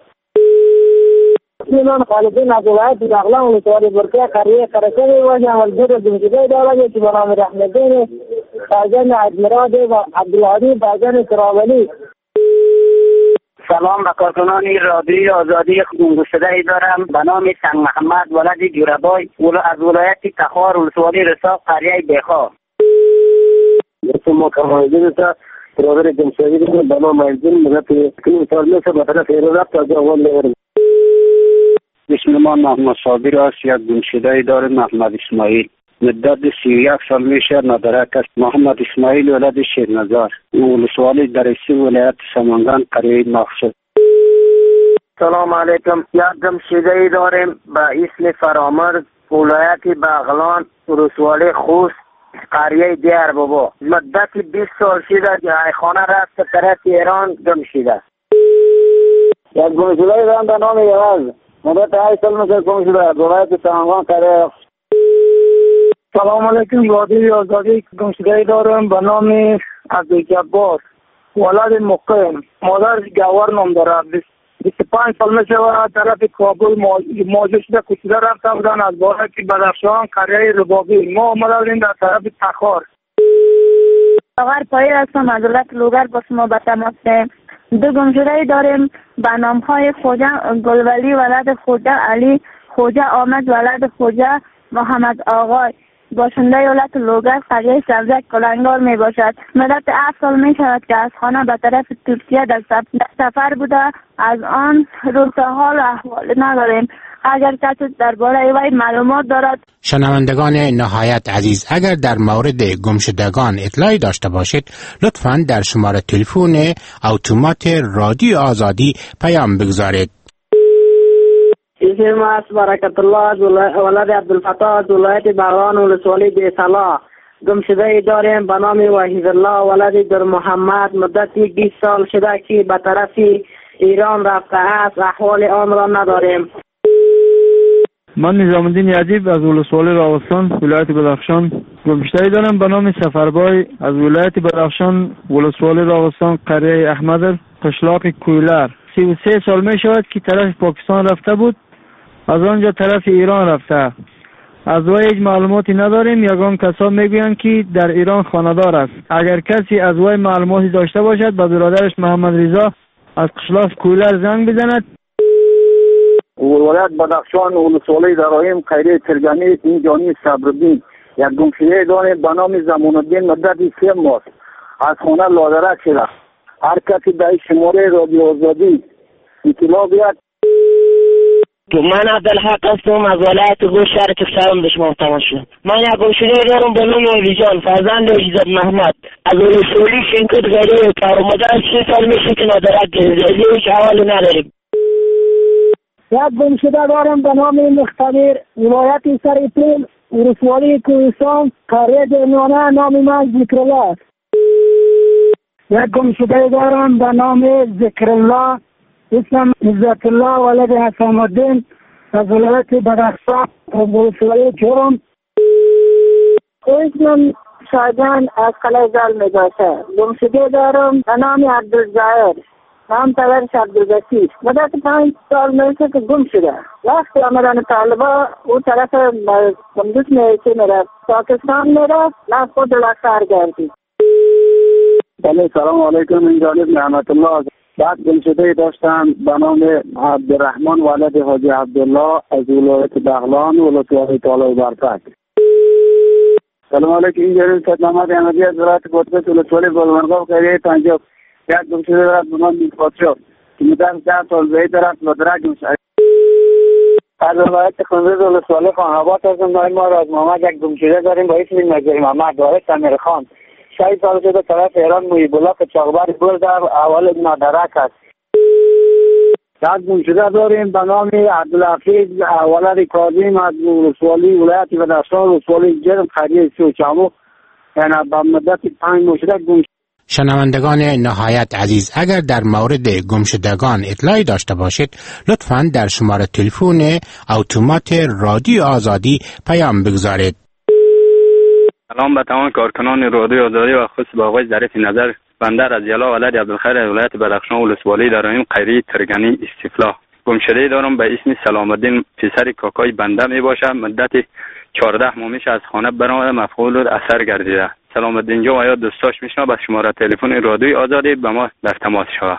من خالدین از ولایت بغلان ولسوالی برکه قریه قرقه واجه والجور گمشده دارم که به نام رحمتین فرزند ادمیراد و عبدالعادی فرزند تراولی. سلام به کارکنان رادیو آزادی. گمشده ای دارم به نام سنگ محمد ولد جوربای از ولایت تخار ولسوالی رساق قریه بیخا. اسم ما کمایدین تا برادر گمشده دارم به نام ایزین مدت کنیم سال میشه به طرف ایران رفت از اول نگرم. اسم ما محمد صابر است. یک گمشده ای دارم محمد اسماعیل، مدت سی و یک سال میشه ندارک است. محمد اسماعیل ولد شیرنزار ولسوالی درسی ولایت سمنگان قریه مقصود. سلام علیکم. یک گمشده ای داریم به اسم فرامرز ولایت بغلان ولسوالی خوست قریه دیار بابا. مدت بیست سال شده که خانه رفت به طرف ایران گم شده. یک گمشده دارم به نام یواز. مدت هشت سال مثل گم شده. ولایت سمنگان قریه. سلام علیکم. رادیوی آزادی. گمشده دارم به نام عبدالجبار ولد مقیم. مادرش گوار نام داره. بیست و پنج سال میشه و طرف کابل موجود شده کشیده رفته بودن از بارک بدخشان قریه ربابی. ما آمده بودیم در طرف تخار. آقای پایی هستم از ولایت لوگر با شما به تماس. دو گمشده داریم به نام های خوجا گلولی ولد خوجا علی خوجا آمد ولد خوجا محمد آقای باشنده ولایت لوگر قریه سبزک کلنگار می باشد. مدت هفت سال می شود که از خانه به طرف ترکیه در سفر بوده. از آن روز تا حال احوال نداریم. اگر کسی درباره وی معلومات دارد. شنوندگان نهایت عزیز، اگر در مورد گمشدگان اطلاعی داشته باشید لطفاً در شماره تلفن اتومات رادیو آزادی پیام بگذارید. اسم است برکت الله از ولد عبدالفتاح از ولایت بغلان ولسوالی بی‌صلاح. گمشده داریم به نام وحید الله ولد در محمد. مدتی بیست سال شده که به طرف ایران رفته است. احوال آن را نداریم. من نظام الدین یعجیب از ولسوالی راغستان ولایت بدخشان گمشده دارم به نام سفربای از ولایت بدخشان ولسوالی راغستان قریه احمد قشلاق کویلر. سی و سه سال می شود که طرف پاکستان رفته بود، از آنجا طرف ایران رفته. از وی هیچ معلوماتی نداریم. یگان کسا میگویند که در ایران خانه‌دار است. اگر کسی از وی معلوماتی داشته باشد به برادرش محمد رضا از قشلاق کویلر زنگ بزند. ولایت بدخشان ولسوالی درایم قریه ترگانی اینجانی صبرالدین. یک گمشده داریم به نام زمان الدین. مدت سه ماه از خانه لادرک شده. هر کسی در شماره رادیو آزادی اطلاع بیاد. من عبدالحق هستم از ولایت گوش شهر کفشارم به شما تماس شد. من یک گمشده دارم به نام ویجان فرزند عزت محمد از ولسوالی شنکت غیره کار آمده از سی سال میشه که ندارد گرفته. هیچ حوالی نداریم. یک گمشده دارم به نام مختبر ولایت سرپول ولسوالی کوهستان قریه درمیانه. نام من ذکرالله است. یک گمشده دارم به نام ذکرالله اسم عزت الله ولد حسام الدین از ولایت بدخشان ولسوالی چورم. اسمم شاهجان از قلعه زال می باشه. گمشده دارم به نام عبدالظاهر نام پدرش عبدالبصیر. مدت پنج سال میشه که گم شده. وقتی آمدن طالبا او طرف کندوز میشه میره پاکستان میره نه خود لخر گردید. بله سلام علیکم. این جانب نعمت الله. بعد گمشده داشتم به نام عبدالرحمن ولد حاجی عبدالله از ولایت بغلان ولسوالی طالب برفت. سلام علیکم. این جانب سید محمد احمدی از ولایت قطبس ولسوالی بلمرغاب قریه پنجاب. یک گمشده دارد به نام میرپادشاه که مدت ده سال بعید دارد مدرک گمشده. از ولایت کندوز ولسوالی خان‌آباد هستم. نام ما را از محمد یک گمشده داریم با اسم نظیر محمد وارث امیرخان. شاید سال شده طرف ایران محیب‌الله که چاقبر برد در اول نادرک است. یک گمشده داریم به نام عبدالحفیظ ولد کاظم از ولسوالی ولایت بدخشان ولسوالی جرم قریه سوچامو. یعنی به مدت پنج مشده گمشده. شنوندگان نهایت عزیز، اگر در مورد گمشدگان اطلاعی داشته باشید لطفاً در شماره تلفن اتومات رادیو آزادی پیام بگذارید. سلام به تمام کارکنان رادیو آزادی و خصوص به آقای ظریف نظر. بنده از یلا ولد عبدالخیر ولایت بدخشان ولسوالی درایم قریه ترگانی استفلا. گمشده دارم به اسم سلام الدین پسر کاکای بنده می باشم. مدت چهارده ماه میشه از خانه برآمده مفعول اثر گردیده. سلام الدین جو و یا دوستاش میشنه به شماره تلفن رادیوی آزادی به ما در تماس شود.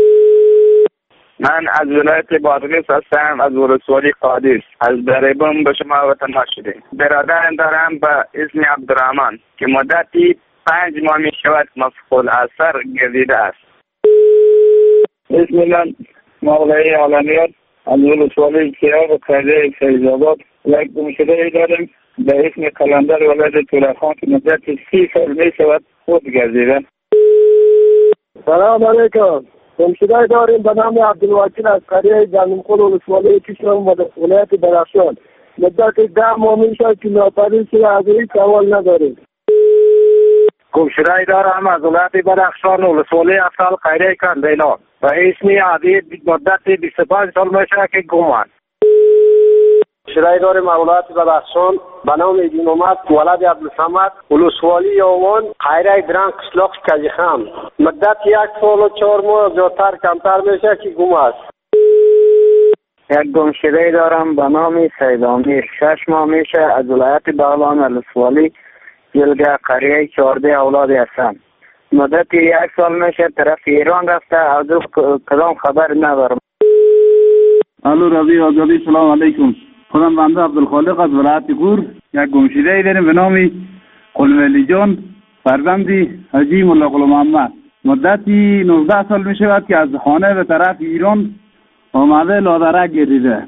من از ولایت بادغیس هستم از ولسوالی قادس از دریبم به شما وطن شده. برادرم دارم به اسم عبدالرحمن که مدتی پنج ماه می شود مفعول اثر گردیده است. اسم من مولای عالمیت از ولسوالی کیاب و قریه فیض‌آباد. یک گمشده داریم به اسم قلندر ولد طولخان که مدت سی سال می شود خود گردیده. سلام علیکم. گمشده داریم به نام عبدالوکیل از قریه جنگمخور ولسوالی کشم ولایت بدخشان. مدت ده ماه میشه که ناپدید شده، از این سوال نداریم. گمشده دارم از ولایت بدخشان ولسوالی افسال قیره کندیلا و اسمی عدید مدت بیست و پنج سال میشه که گم است. گمشده داریم از ولایت بدخشان به نام ابن محمد ولد عبدالصمد ولسوالی یوان قیره درنگ قشلاق کجیخان. مدت یک سال و چهار ماه زیادتر کمتر میشه که گم است. یک گمشده دارم به نام سیدامیر، شش ماه میشه از ولایت بغلان ولسوالی جلگه قریه چهارده اولادی هستم. مدت یک سال میشه طرف ایران رفته، از کدام خبر ندارم. الو رضی آزادی، سلام علیکم. خودم بنده عبدالخالق از ولایت گور. یک گمشده داریم به نام قلولی جان فرزندی حاجی ملا قلو محمد. مدتی نوزده سال میشه که از خانه به طرف ایران آمده لادرک گردیده.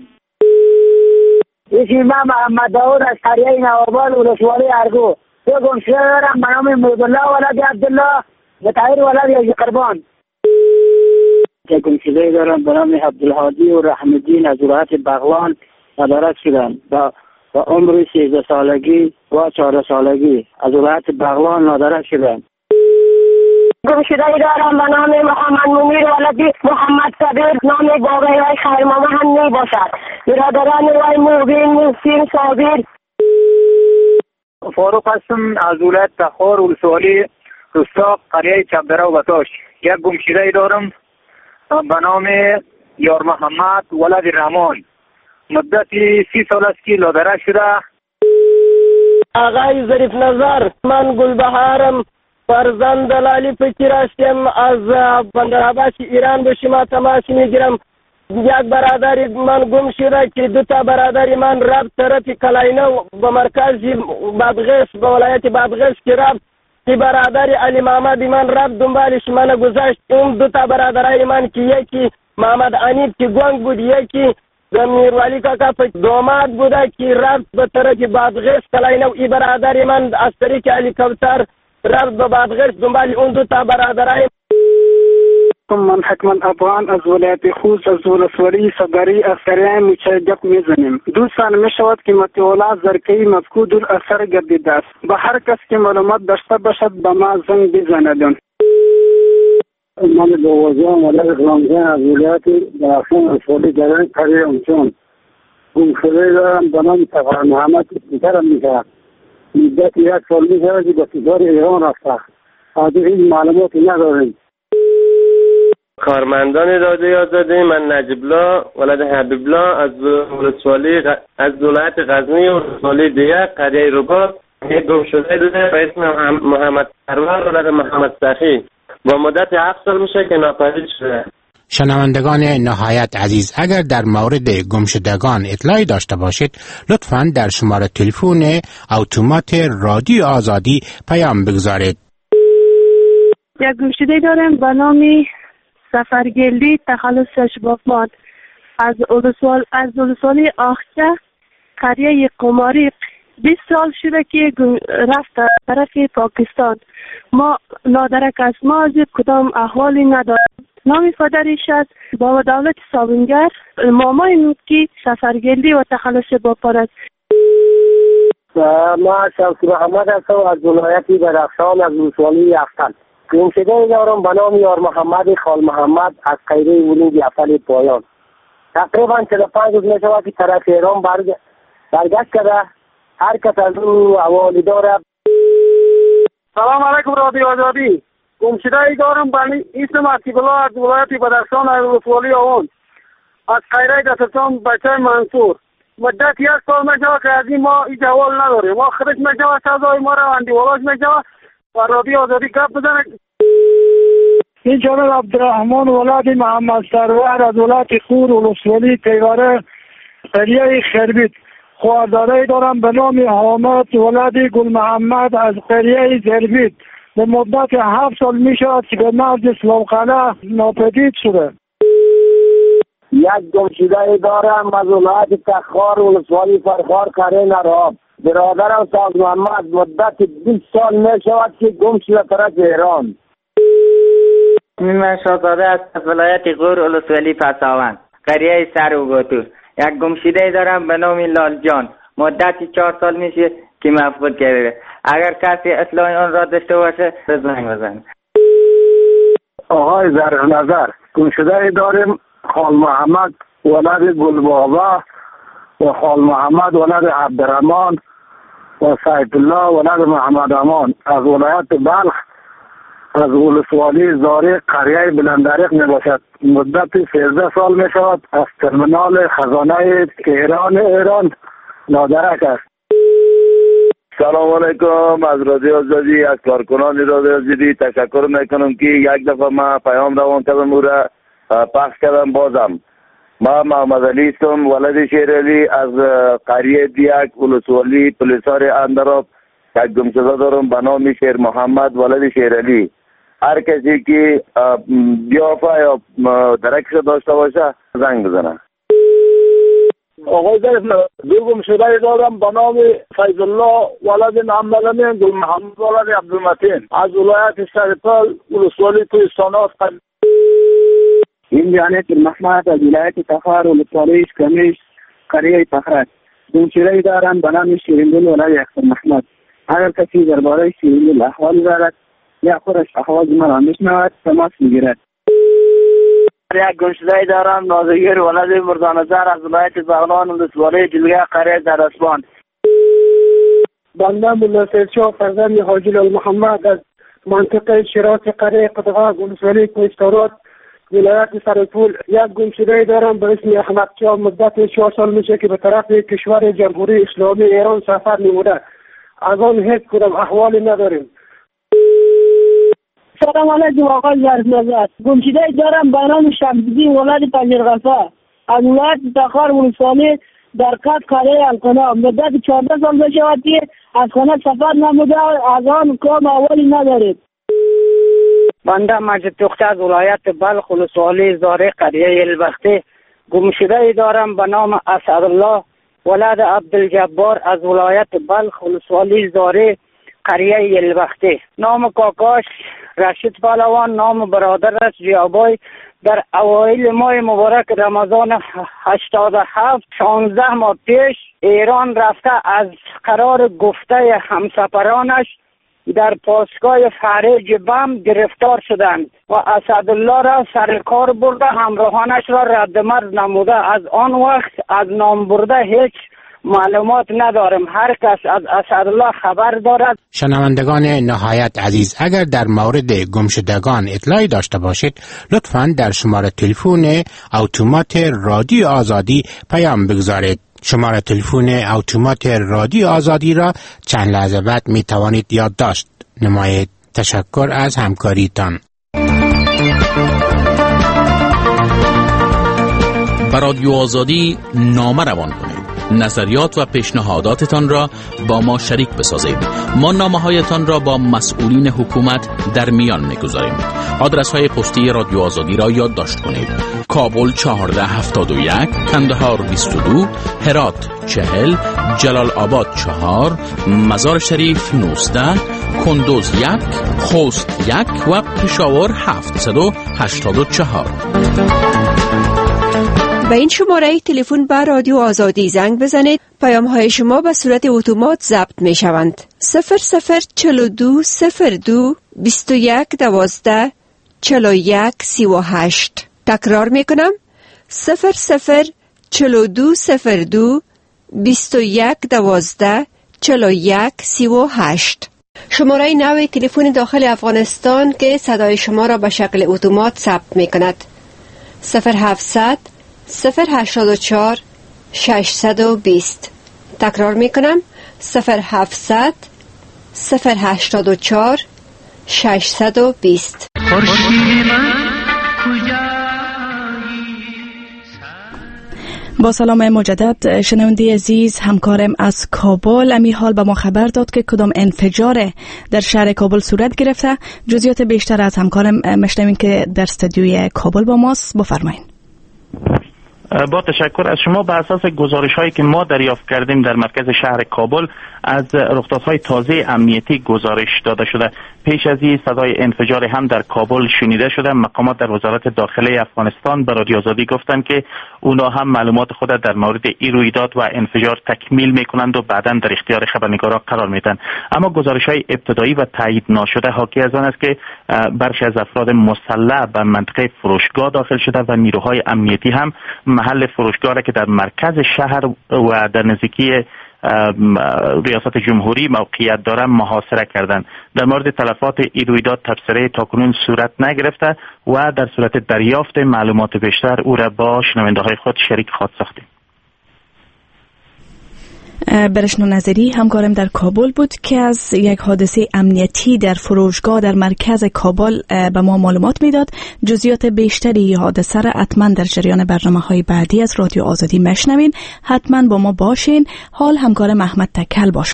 اسم من محمد داود از قریه نواباد ولسوالی ارگو. یه گمشده دارم به نام مودالله ولد عبدالله و طاهر ولد یزی قربان. یه گمشده دارم به نام عبدالهادی و رحمدین از ولایت بغلان مدارک شدن و و عمر سیزده سالگی و چهارده سالگی از ولایت بغلان مدارک شدن. گمشده دارم به نام محمد منیر ولدی محمد صبیر، نام بابای وی خیرمامه هم می باشد. برادران وی موبین، محسین، صابر. فاروق هستم از ولایت تخار ولسوالی رستاق قریه چبدره و بتاش. یک گمشده دارم به نام یار محمد ولد رحمان. مدتی سی سال است که لادرک شده. آقای ظریف نظر، من گلبهارم، فرزند لالی فکر هستم، از بندرعباس ایران به شما تماس میگیرم. یک برادر من گم شده که دو تا برادر من رفت طرف کلاینو به مرکز بادغیس به ولایت بادغیس که رفت. که برادر علی محمد من رفت دنبالش من گذاشت. اون دو تا برادرای من که یکی محمد انیب که گنگ بود، یکی میروالی کاکا دوماد بوده که رفت به طرف بادغیس کلاینو. ای برادر من از طریق هلیکوپتر رفت به بادغیس دنبال اون دو تا برادرای. من حکمن افغان از ولایت خوست از ولسوالی صدری از قریه میچه گپ میزنیم. دوستان میشود که مطیولا زرکی مفقود الاثر گردیده است. به هر کس که معلومات داشته باشد به ما زنگ بزندن. من بوازیان ولایت غلامزن از ولایت بدخشان ولسوالی درنگ قریه امچون. گمشده دارم به نام سفر محمد پیترم میشه. مدت یک سال میشه که به سفر ایران رفته. از این معلوماتی نداریم. کارمندان داده آزادی، من نجیبلا ولد حبیبلا از ولسوالی از ولایت غزنی و ولسوالی دیگه قریه رباط. یک گمشده داده به اسم محمد سرور ولد محمد سخی. با مدت هفت سال میشه که ناپدید شده. شنوندگان نهایت عزیز، اگر در مورد گمشدگان اطلاعی داشته باشید لطفاً در شماره تلفن اتومات رادیو آزادی پیام بگذارید. یک گمشده دارم به نام سفرگلی تخلص بافماد از اولسوال از اولسوالی آخچه قریه قماری. بیست سال شده که رفت طرف پاکستان. ما لادرک از ما از کدام احوالی ندارم. نام پدرش از بابا دولت صابونگر، مامای نوکی سفرگلی و تخلص بافماد است. ما شمس محمد هستم از ولایت بدخشان از ولسوالی افغان. گمشده دارم به نام یار محمد خال محمد از قیره ولید افل پایان. تقریبا چهل و پنج روز میشود که طرف ایران برگشت کرده. هر کس از او حوالی داره. سلام علیکم رادیو آزادی. گمشده دارم به اسم عتیب الله از ولایت بدخشان از ولسوالی آوان. از قیره دسترسان بچه منصور. مدت یک سال میشود که از این ما هیچ حوال نداریم. ما خودش میشود سزای ما رو اندیوالاش میشود و رادیو آزادی گپ بزنه. این جناب عبدالرحمن ولد محمد سرور از ولایت خور ولسوالی تیواره قریه خربیت. خواهرداره دارم به نام حامد ولد گل محمد از قریه زربیت. به مدت هفت سال می شود که به مرز سلامقله ناپدید شده. یک گمشده دارم از ولایت تخار ولسوالی فرخار قریه نراب. برادرم ساز محمد مدت بیست سال می شود که گم شده طرف ایران. من شاهزاده از ولایت غور ولسوالی پساوند قریه سر و گوتو. یک گمشده دارم به نام لال جان، مدتی چهار سال میشه که مفقود کرده. اگر کسی اطلاع آن را داشته باشه زنگ بزن. آقای ظریف نظر، گمشده داریم خال محمد ولد گلبابا و خال محمد ولد عبدالرحمن و سید الله ولد محمد امان از ولایت بلخ از ولسوالی زاره قریه بلندریق می باشد. مدت سیزده سال می شود. از ترمینال خزانه تهران ایران نادرک است. سلام علیکم. از رادیو آزادی، از کارکنان رادیو آزادی تشکر میکنم که یک دفعه ما پیام روان کردم او را پخش کردم. بازم ما محمد علی استم ولد شیر علی از قریه دیک ولسوالی پلیسار اندراب. یک گمشده دارم به نام شیر محمد ولد شیر علی. هر کسی که بیافه یا درکش داشته باشه زنگ بزنه. آقای ظریف دو گمشده دارم به نام فیض الله ولد محمد امین گل محمد ولد عبدالمتین از ولایت سرپل ولسوالی کوهستانات. این جانب محمد از ولایت تخار ولسوالی کمیش قریه تخرک. گمشده دارم به نام شیرینگل ولد اختر محمد. اگر کسی درباره شیرینگل احوال دارد یا خودش احوال مرا میشنود تماس میگیرد. یک گمشده دارم نازگیر ولد مردانزر از ولایت بغلان ولسوالی جلگه قریه در اسبان. بنده مولا سیدشاه فرزند حاجی لال محمد از منطقه شیراز قریه قدغا ولسوالی کوهستانات ولایت سرپول. یک گمشده دارم به اسم احمد شاه. مدت چهار سال میشه که به طرف کشور جمهوری اسلامی ایران سفر نموده. از آن هیچ کدام احوالی نداریم. سلام علیکم آقای ظریف نظر. گمشده دارم به نام شمس‌الدین ولد پنجرغفا از ولایت تخار ولسوالی در قد قریه القنا. مدت چهارده سال بشود که از خانه سفر نموده. از آن کام اولی ندارید. بنده مجد تخته از ولایت بلخ ولسوالی زاره قریه البختی. گمشده دارم به نام اسدالله ولد عبدالجبار از ولایت بلخ ولسوالی زاره قریه البختی. نام کاکاش رشید پهلوان، نام برادرش جیابای. در اوایل ماه مبارک رمضان هشتاد و هفت شانزده ماه پیش ایران رفته از قرار گفته همسفرانش در پاسگاه فرج بم گرفتار شدند و اسدالله را سر کار برده همراهانش را رد مرز نموده. از آن وقت از نام برده هیچ معلومات ندارم. هر کس از اسدالله خبر دارد. شنوندگان نهایت عزیز، اگر در مورد گمشدگان اطلاعی داشته باشید لطفاً در شماره تلفن اتومات رادیو آزادی پیام بگذارید. شماره تلفن اتومات رادیو آزادی را چند لحظه بعد می توانید یادداشت نمایید. تشکر از همکاریتان. به رادیو آزادی نامه روان کنید. نظریات و پیشنهاداتتان را با ما شریک بسازید. ما نامه‌هایتان را با مسئولین حکومت در میان می‌گذاریم. آدرس های پستی رادیو آزادی را یادداشت کنید. کابل چهارده هفتاد و یک، کندهار بیست و دو، هرات چهل، جلال آباد چهار، مزار شریف نوزده، کندوز یک، خوست یک و پشاور هفتصد و هشتاد و چهار. به این شماره تلفن به رادیو آزادی زنگ بزنید. پیام های شما به صورت اتومات ضبط می شوند. صفر صفر چهل و دو صفر دو بیست و یک دوازده چهل و یک سی و هشت. تکرار می کنم. صفر صفر چهل و دو صفر دو بیست و یک دوازده چهل و یک سی و هشت. شماره نوی تلفن داخل افغانستان که صدای شما را به شکل اتومات ثبت می کند. صفر هفتصد صفر هشتاد و چهار ششصد و بیست. تکرار می کنم. صفر هفتصد صفر هشتاد و چهار ششصد و بیست. با سلام مجدد شنونده عزیز، همکارم از کابل امی حال به ما خبر داد که کدام انفجار در شهر کابل صورت گرفته. جزئیات بیشتر از همکارم مشنویم که در استودیوی کابل با ماست. بفرمایید. با تشکر از شما. به اساس گزارش هایی که ما دریافت کردیم در مرکز شهر کابل از رخدادهای تازه امنیتی گزارش داده شده. پیش از این صدای انفجار هم در کابل شنیده شده. مقامات در وزارت داخله افغانستان به رادیو آزادی گفتند که اونا هم معلومات خود در مورد این رویداد و انفجار تکمیل میکنند و بعداً در اختیار خبرنگارا قرار میدن. اما گزارش های ابتدایی و تایید ناشده حاکی از آن است که برخی از افراد مسلح به منطقه فروشگاه داخل شده و نیروهای امنیتی هم محل فروشگاه را که در مرکز شهر و در نزدیکی ریاست جمهوری موقعیت دارند محاصره کردند. در مورد تلفات این رویداد تبصره تاکنون صورت نگرفته و در صورت دریافت معلومات بیشتر او را با شنونده های خود شریک خواهد ساختیم. برشنو نظری همکارم در کابل بود که از یک حادثه امنیتی در فروشگاه در مرکز کابل به ما معلومات میداد. جزئیات بیشتری حادثه را حتما در جریان برنامه‌های بعدی از رادیو آزادی مشنوین. حتما با ما باشین. حال همکارم احمد تکل باش.